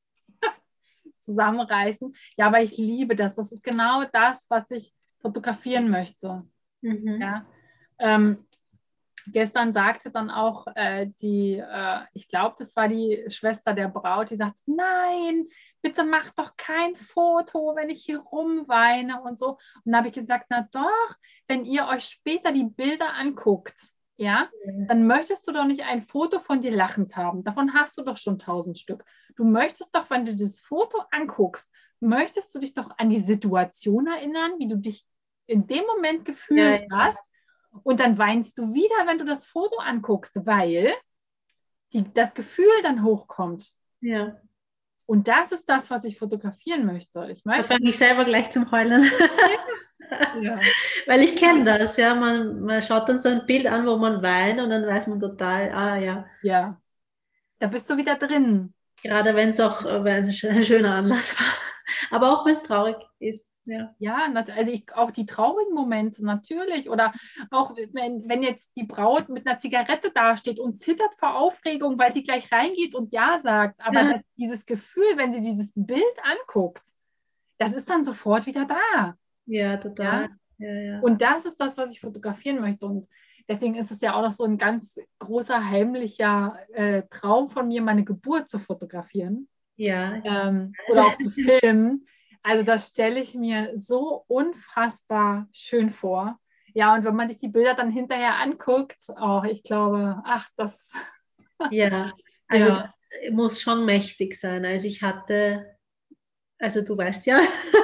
zusammenreißen. Ja, aber ich liebe das. Das ist genau das, was ich fotografieren möchte. Mhm. Ja. Ähm, Gestern sagte dann auch äh, die, äh, ich glaube, das war die Schwester der Braut, die sagt, nein, bitte mach doch kein Foto, wenn ich hier rumweine und so. Und dann habe ich gesagt, na doch, wenn ihr euch später die Bilder anguckt, ja, dann möchtest du doch nicht ein Foto von dir lachend haben. Davon hast du doch schon tausend Stück. Du möchtest doch, wenn du das Foto anguckst, möchtest du dich doch an die Situation erinnern, wie du dich in dem Moment gefühlt Ja, ja. hast. Und dann weinst du wieder, wenn du das Foto anguckst, weil die, das Gefühl dann hochkommt. Ja. Und das ist das, was ich fotografieren möchte. Ich Da möchte. fange ich selber gleich zum Heulen. Ja. Weil ich kenne das, ja. Man, man schaut dann so ein Bild an, wo man weint und dann weiß man total, ah ja. Ja, da bist du wieder drin. Gerade wenn es auch äh, wenn es ein schöner Anlass war. Aber auch wenn es traurig ist. Ja. Ja, also ich, auch die traurigen Momente natürlich. Oder auch wenn, wenn jetzt die Braut mit einer Zigarette dasteht und zittert vor Aufregung, weil sie gleich reingeht und Ja sagt. Aber das, dieses Gefühl, wenn sie dieses Bild anguckt, das ist dann sofort wieder da. Ja, total. Ja? Ja, ja. Und das ist das, was ich fotografieren möchte. Und deswegen ist es ja auch noch so ein ganz großer, heimlicher äh, Traum von mir, meine Geburt zu fotografieren. Ja. Ähm, oder auch zu filmen. Also das stelle ich mir so unfassbar schön vor. Ja, und wenn man sich die Bilder dann hinterher anguckt, auch ich glaube, ach, das. Ja, also Ja. das muss schon mächtig sein. Also ich hatte, also du weißt ja,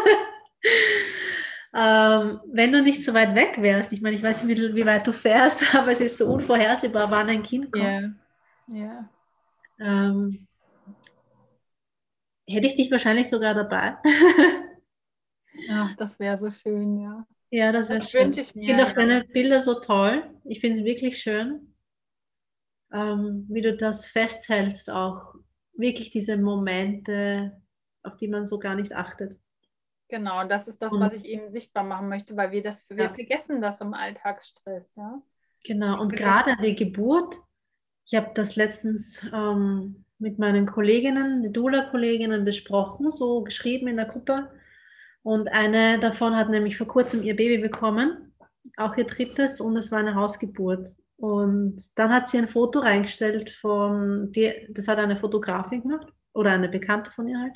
ähm, wenn du nicht so weit weg wärst, ich meine, ich weiß nicht, wie, wie weit du fährst, aber es ist so unvorhersehbar, wann ein Kind kommt. Ja. Ja. Ähm, hätte ich dich wahrscheinlich sogar dabei. Ach, das wäre so schön, ja. Ja, das wäre Das schön. wünsche ich Ich finde mir, auch ja. deine Bilder so toll. Ich finde es wirklich schön, ähm, wie du das festhältst, auch wirklich diese Momente, auf die man so gar nicht achtet. Genau, das ist das, Und, was ich eben sichtbar machen möchte, weil wir das, wir ja, vergessen das im Alltagsstress, ja. genau. Und Vergessen. gerade die Geburt, ich habe das letztens ähm, mit meinen Kolleginnen, die Doula-Kolleginnen besprochen, so geschrieben in der Gruppe. Und eine davon hat nämlich vor kurzem ihr Baby bekommen, auch ihr drittes, und es war eine Hausgeburt. Und dann hat sie ein Foto reingestellt von, die, das hat eine Fotografin gemacht oder eine Bekannte von ihr halt.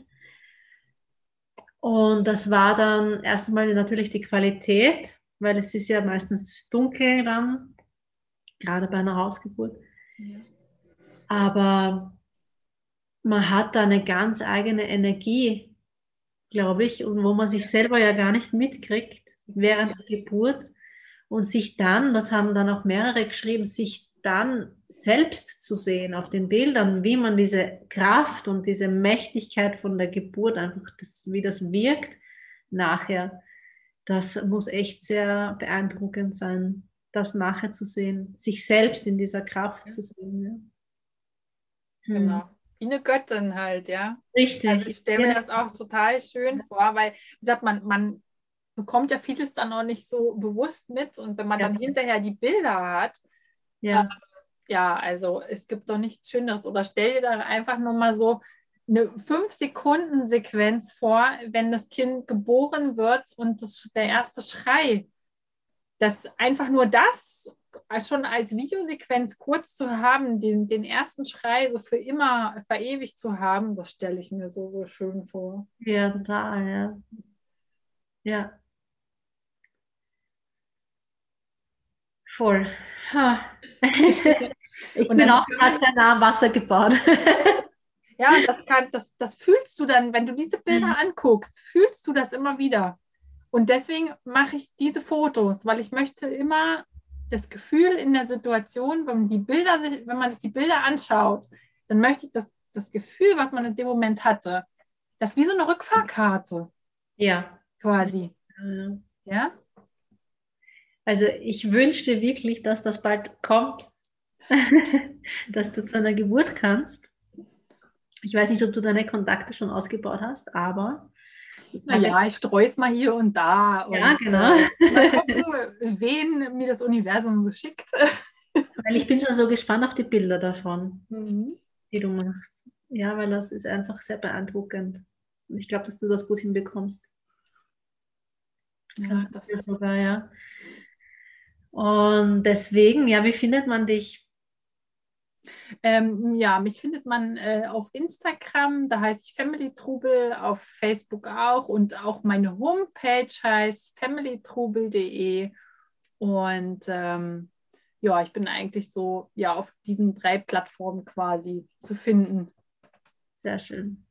Und das war dann erstens mal natürlich die Qualität, weil es ist ja meistens dunkel dann, gerade bei einer Hausgeburt. Ja. Aber man hat da eine ganz eigene Energie, glaube ich, und wo man sich selber ja gar nicht mitkriegt während der Geburt und sich dann, das haben dann auch mehrere geschrieben, sich dann selbst zu sehen auf den Bildern, wie man diese Kraft und diese Mächtigkeit von der Geburt einfach, das, wie das wirkt nachher, das muss echt sehr beeindruckend sein, das nachher zu sehen, sich selbst in dieser Kraft Ja. zu sehen. Ja. Genau. Wie eine Göttin halt, ja. Richtig. Also ich stelle mir Ja. das auch total schön vor, weil, wie gesagt, man, man bekommt ja vieles dann auch nicht so bewusst mit und wenn man Ja. dann hinterher die Bilder hat, Ja. äh, ja, also es gibt doch nichts Schöneres. Oder stell dir dann einfach nur mal so eine fünf Sekunden Sequenz vor, wenn das Kind geboren wird und das, der erste Schrei, dass einfach nur das schon als Videosequenz kurz zu haben, den, den ersten Schrei so für immer verewigt zu haben, das stelle ich mir so, so schön vor. Ja, total, ja. Ja. Voll. Ha. Ich Und bin dann auch gerade sehr nah am Wasser gebaut. ja, das, kann, das, das fühlst du dann, wenn du diese Bilder Mhm. anguckst, fühlst du das immer wieder. Und deswegen mache ich diese Fotos, weil ich möchte immer das Gefühl in der Situation, wenn man, die Bilder sich, wenn man sich die Bilder anschaut, dann möchte ich das, das Gefühl, was man in dem Moment hatte, das ist wie so eine Rückfahrkarte. Ja. Quasi. Ja. Ja? Also ich wünschte wirklich, dass das bald kommt, dass du zu einer Geburt kannst. Ich weiß nicht, ob du deine Kontakte schon ausgebaut hast, aber... Naja, ich streue es mal hier und da. Ja, und, genau. Äh, mal gucken, wen mir das Universum so schickt. Weil ich bin schon so gespannt auf die Bilder davon, Mhm. die du machst. Ja, weil das ist einfach sehr beeindruckend. Und ich glaube, dass du das gut hinbekommst. Ja, das sogar, ja. Und deswegen, ja, wie findet man dich? Ähm, ja, mich findet man äh, auf Instagram, da heiße ich Family Trubel, auf Facebook auch und auch meine Homepage heißt family trubel punkt de und ähm, ja, ich bin eigentlich so ja auf diesen drei Plattformen quasi zu finden. Sehr schön.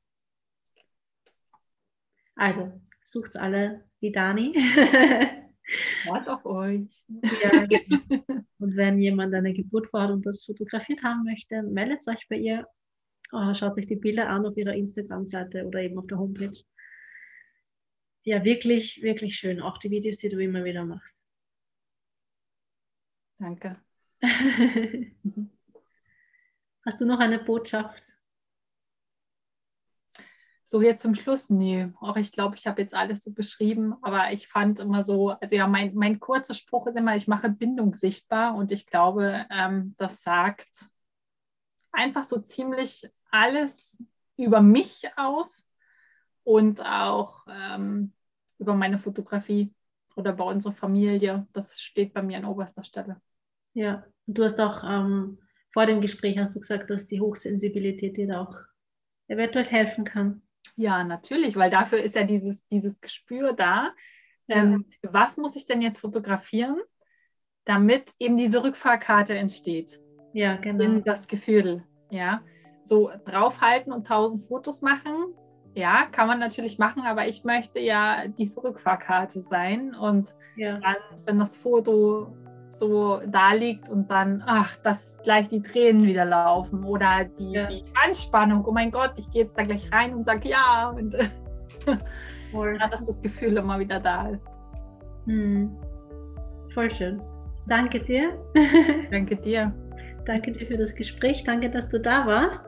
Also, sucht alle wie Dani. Hört auf euch. Ja. Und wenn jemand eine Geburt vorhat und das fotografiert haben möchte, meldet euch bei ihr. Schaut sich die Bilder an auf ihrer Instagram-Seite oder eben auf der Homepage. Ja, wirklich, wirklich schön. Auch die Videos, die du immer wieder machst. Danke. Hast du noch eine Botschaft? So jetzt zum Schluss, nee. Auch ich glaube, ich habe jetzt alles so beschrieben, aber ich fand immer so, also ja, mein, mein kurzer Spruch ist immer, ich mache Bindung sichtbar und ich glaube, ähm, das sagt einfach so ziemlich alles über mich aus und auch ähm, über meine Fotografie oder bei unserer Familie. Das steht bei mir an oberster Stelle. Ja, und du hast auch ähm, vor dem Gespräch hast du gesagt, dass die Hochsensibilität dir da auch eventuell helfen kann. Ja, natürlich, weil dafür ist ja dieses, dieses Gespür da. Ähm, ja. Was muss ich denn jetzt fotografieren, damit eben diese Rückfahrkarte entsteht? Ja, genau. In das Gefühl, ja. So draufhalten und tausend Fotos machen, ja, kann man natürlich machen, aber ich möchte ja diese Rückfahrkarte sein und ja. dann, wenn das Foto so da liegt und dann, ach, dass gleich die Tränen wieder laufen oder die, ja. die Anspannung, oh mein Gott, ich gehe jetzt da gleich rein und sage ja und ja, dass das Gefühl immer wieder da ist. Hm. Voll schön. Danke dir. Danke dir. Danke dir für das Gespräch, danke, dass du da warst.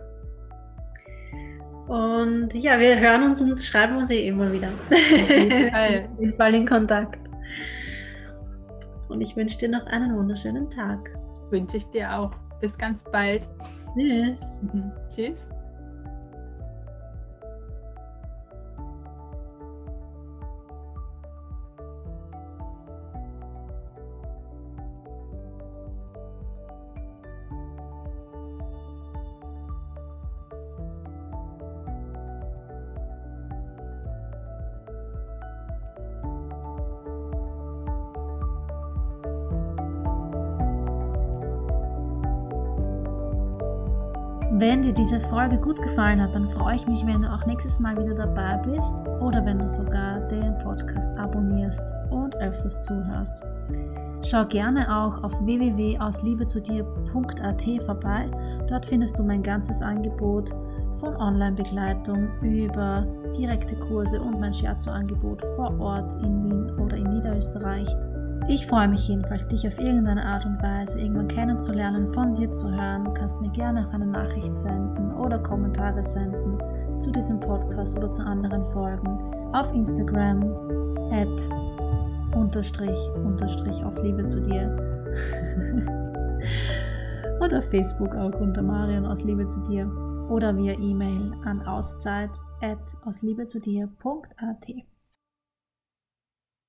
Und ja, wir hören uns und schreiben uns eh immer wieder. Auf jeden Fall in Kontakt. Und ich wünsche dir noch einen wunderschönen Tag. Wünsche ich dir auch. Bis ganz bald. Tschüss. Mhm. Tschüss. Wenn dir diese Folge gut gefallen hat, dann freue ich mich, wenn du auch nächstes Mal wieder dabei bist oder wenn du sogar den Podcast abonnierst und öfters zuhörst. Schau gerne auch auf w w w punkt aus liebe zu dir punkt a t vorbei. Dort findest du mein ganzes Angebot von Online-Begleitung über direkte Kurse und mein Shiatsu-Angebot vor Ort in Wien oder in Niederösterreich. Ich freue mich jedenfalls, dich auf irgendeine Art und Weise irgendwann kennenzulernen, von dir zu hören. Du kannst mir gerne auch eine Nachricht senden oder Kommentare senden zu diesem Podcast oder zu anderen Folgen auf Instagram at unterstrich unterstrich aus Liebe zu dir und auf Facebook auch unter Marion aus Liebe zu dir oder via E-Mail an auszeit at aus liebe zu dir punkt a t.